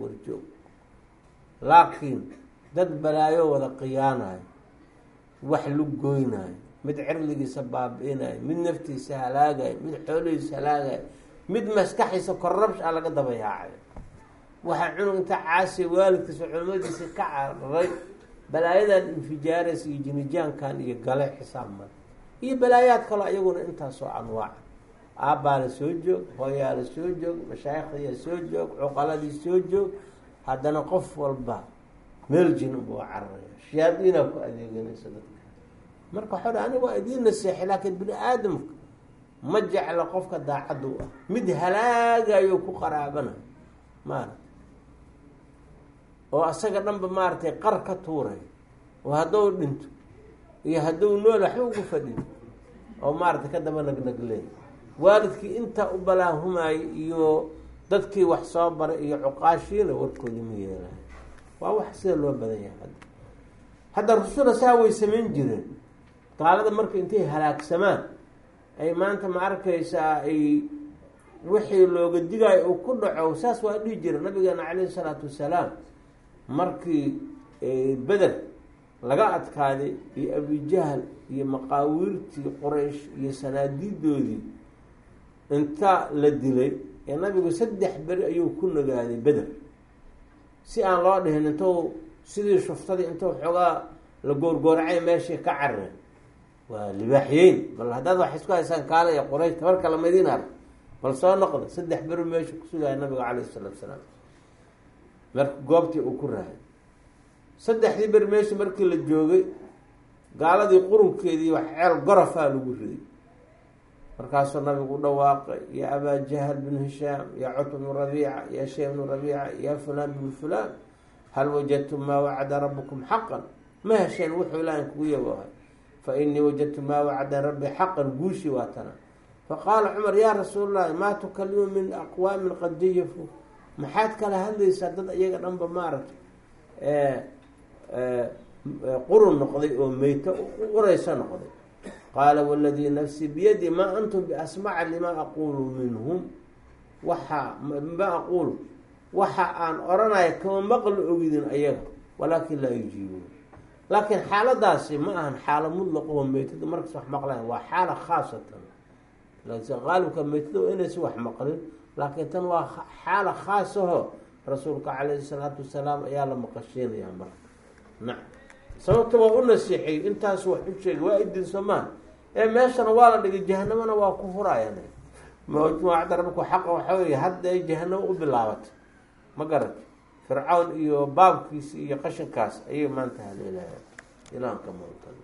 laakiin dad balaayo wada khiyaanayo wax lu goynayo mid cirligiisa baabi-inayo mid naftiisa halaagayo mid xoolihiisa halaagayo mid maskaxiisa korrabsh a laga daba yaacayo waxaa cunug inta caasiya waalidkiisa culimadiisa ka cararay balaayadan infijaaraysa iyo jinijaankan iyo gale xisaab male iyo balaayaad kaloo iyaguna intaasoo anwaaca aabbaa la soo joog hooyaa la soo joog mashaayikhdiyaa soo joog cuqaladii soo joog haddana qof walba meel jin ubuu cararaya shayaadiinaa ku adeeganaysa dadka marka waxau dha aniga waa idiin naseexay laakiin bini aadamka ma jecla qofka daacadda u ah, mid halaagayo ku qaraabana maarata oo asaga dhanba maaratay qar ka tuuray oo hadduu dhinto iyo hadduu nool waxba ugu fadhiyo oo maaratay ka daba nagnagleey. waalidkii intaa u balaahumaayay iyo dadkii wax soo baray iyo cuqaashiina warkoodii ma yeelahay. waa wax sida loo badan yahay hadda rusula saa way samayn jireen. gaalada marka intay halaagsamaan ay maanta ma arkaysaa ay wixii looga digaayo uu ku dhaco saas waa dhihi jira nabigeena calayhi salaatu wasalaam markii beder laga adkaaday iyo abijahl iyo maqaawiirtii quraysh iyo sanaadiidoodii inta la dilay ee nabigu 3 beri ayuu ku nagaaday beder si aan loo dhihin intuu sidii shuftadii intuu xoogaa la goorgooracay meeshii ka carareen. waa libaaxyeyn bal haddaad wax isku haysaan kaalaya quraysh tabarka lamadiin ar bal soo noqda 3 beri meesha ku sugaya nabiga calayhi salaatu wasalaam marka goobtii uu ku raayay 3 beri meesha markii la joogay gaaladii qurunkeedii wax ceel gorofaa lagu riday. markaasuu nabigu dhawaaqay ya abaa jahl bin hishaam ya cutb bnu rabiica ya shay bnu rabiica ya fulaan bnu fulaan hal wajadtum maa wacada rabbukum xaqan ma hesheen wuxuu ilaahay kugu yaboohay fa inii wajadtu maa wacada rabbi xaqan guushii waa tana. faqaala cumar ya rasuul allahi maa tukalimu min aqwaamin qad jayafu maxaad kala hadlaysaa dad iyaga dhanba maaragta qurun noqday oo meyto uraysa noqday. qaala waladii nafsii biyadi maa antum biasmaca limaa aquulu minhum ma aquulu waxa aan oranaya kama maqli ogidin ayaga walaakin laa yujiibuun. laakiin xaaladaasi ma ahan xaalo mudlaq oo meytada markas wax maqlayan waa xaala khaasatan qaalibka meytada inaysi wax maqlin laakiin tan waa xaala khaasaho rasuulka calayhi salaatu wasalaam ayaa la maqashiinayaa marka. nacam sababta waa u nasiixay intaas wax u sheegay waa idin somaan ee meeshana waa la dhigay jahanamana waa ku huraayan mawacda rabku xaqa waxaa weeye hadda ay jahanamo u bilaabatay ma garat fircawn iyo baabkiisi iyo qashinkaas ayay maanta haleelaya ilaanka mawtan.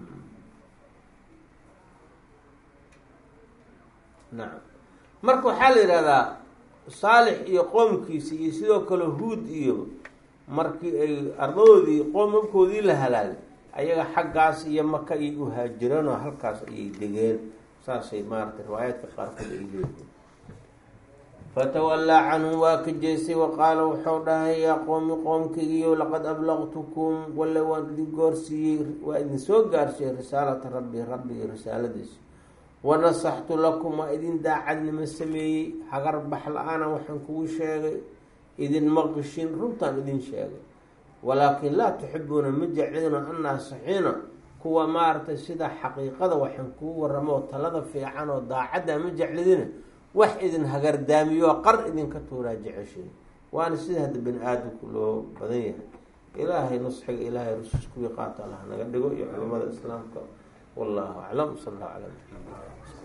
nacam marka waxaa la yidhahdaa saalix iyo qoomkiisi iyo sidoo kale huud iyo markii ay ardadoodii qoomabkoodii la halaagay ayaga xaggaas iyo maka ayay u haajireen oo halkaas ayay degeen. saasay maaratay riwaayaadka qaarkood ay leeyihiin. fatawallaa canhum waa ka jeestay waqaala wuxuu dhahay yaa qoomi qoomkaygiiyo laqad ablaqtukum walla waan idin goorsiiyey waa idin soo gaarsiiyey risaalata rabbi risaaladiisa wanasaxtu lakum waa idin daacadnimo sameeyey hagar bax la-aana waxaan kugu sheegay idin maqishin runtaan idin sheegay walaakin laa tuxibuuna ma jeclina annaasixiina kuwa maaragtay sida xaqiiqada waxaan kugu waramo talada fiican oo daacadda ma jeclidina wax idin hagardaamiyo qar idinka tuuraa jeceshin. waana sida hadda bani aadamku loo badan yahay. ilaahay nusxiga ilaahay rusus kuwii qaata allah naga dhigo iyo culamada islaamka. wallahu aclam. sal allahu calaa muxamed.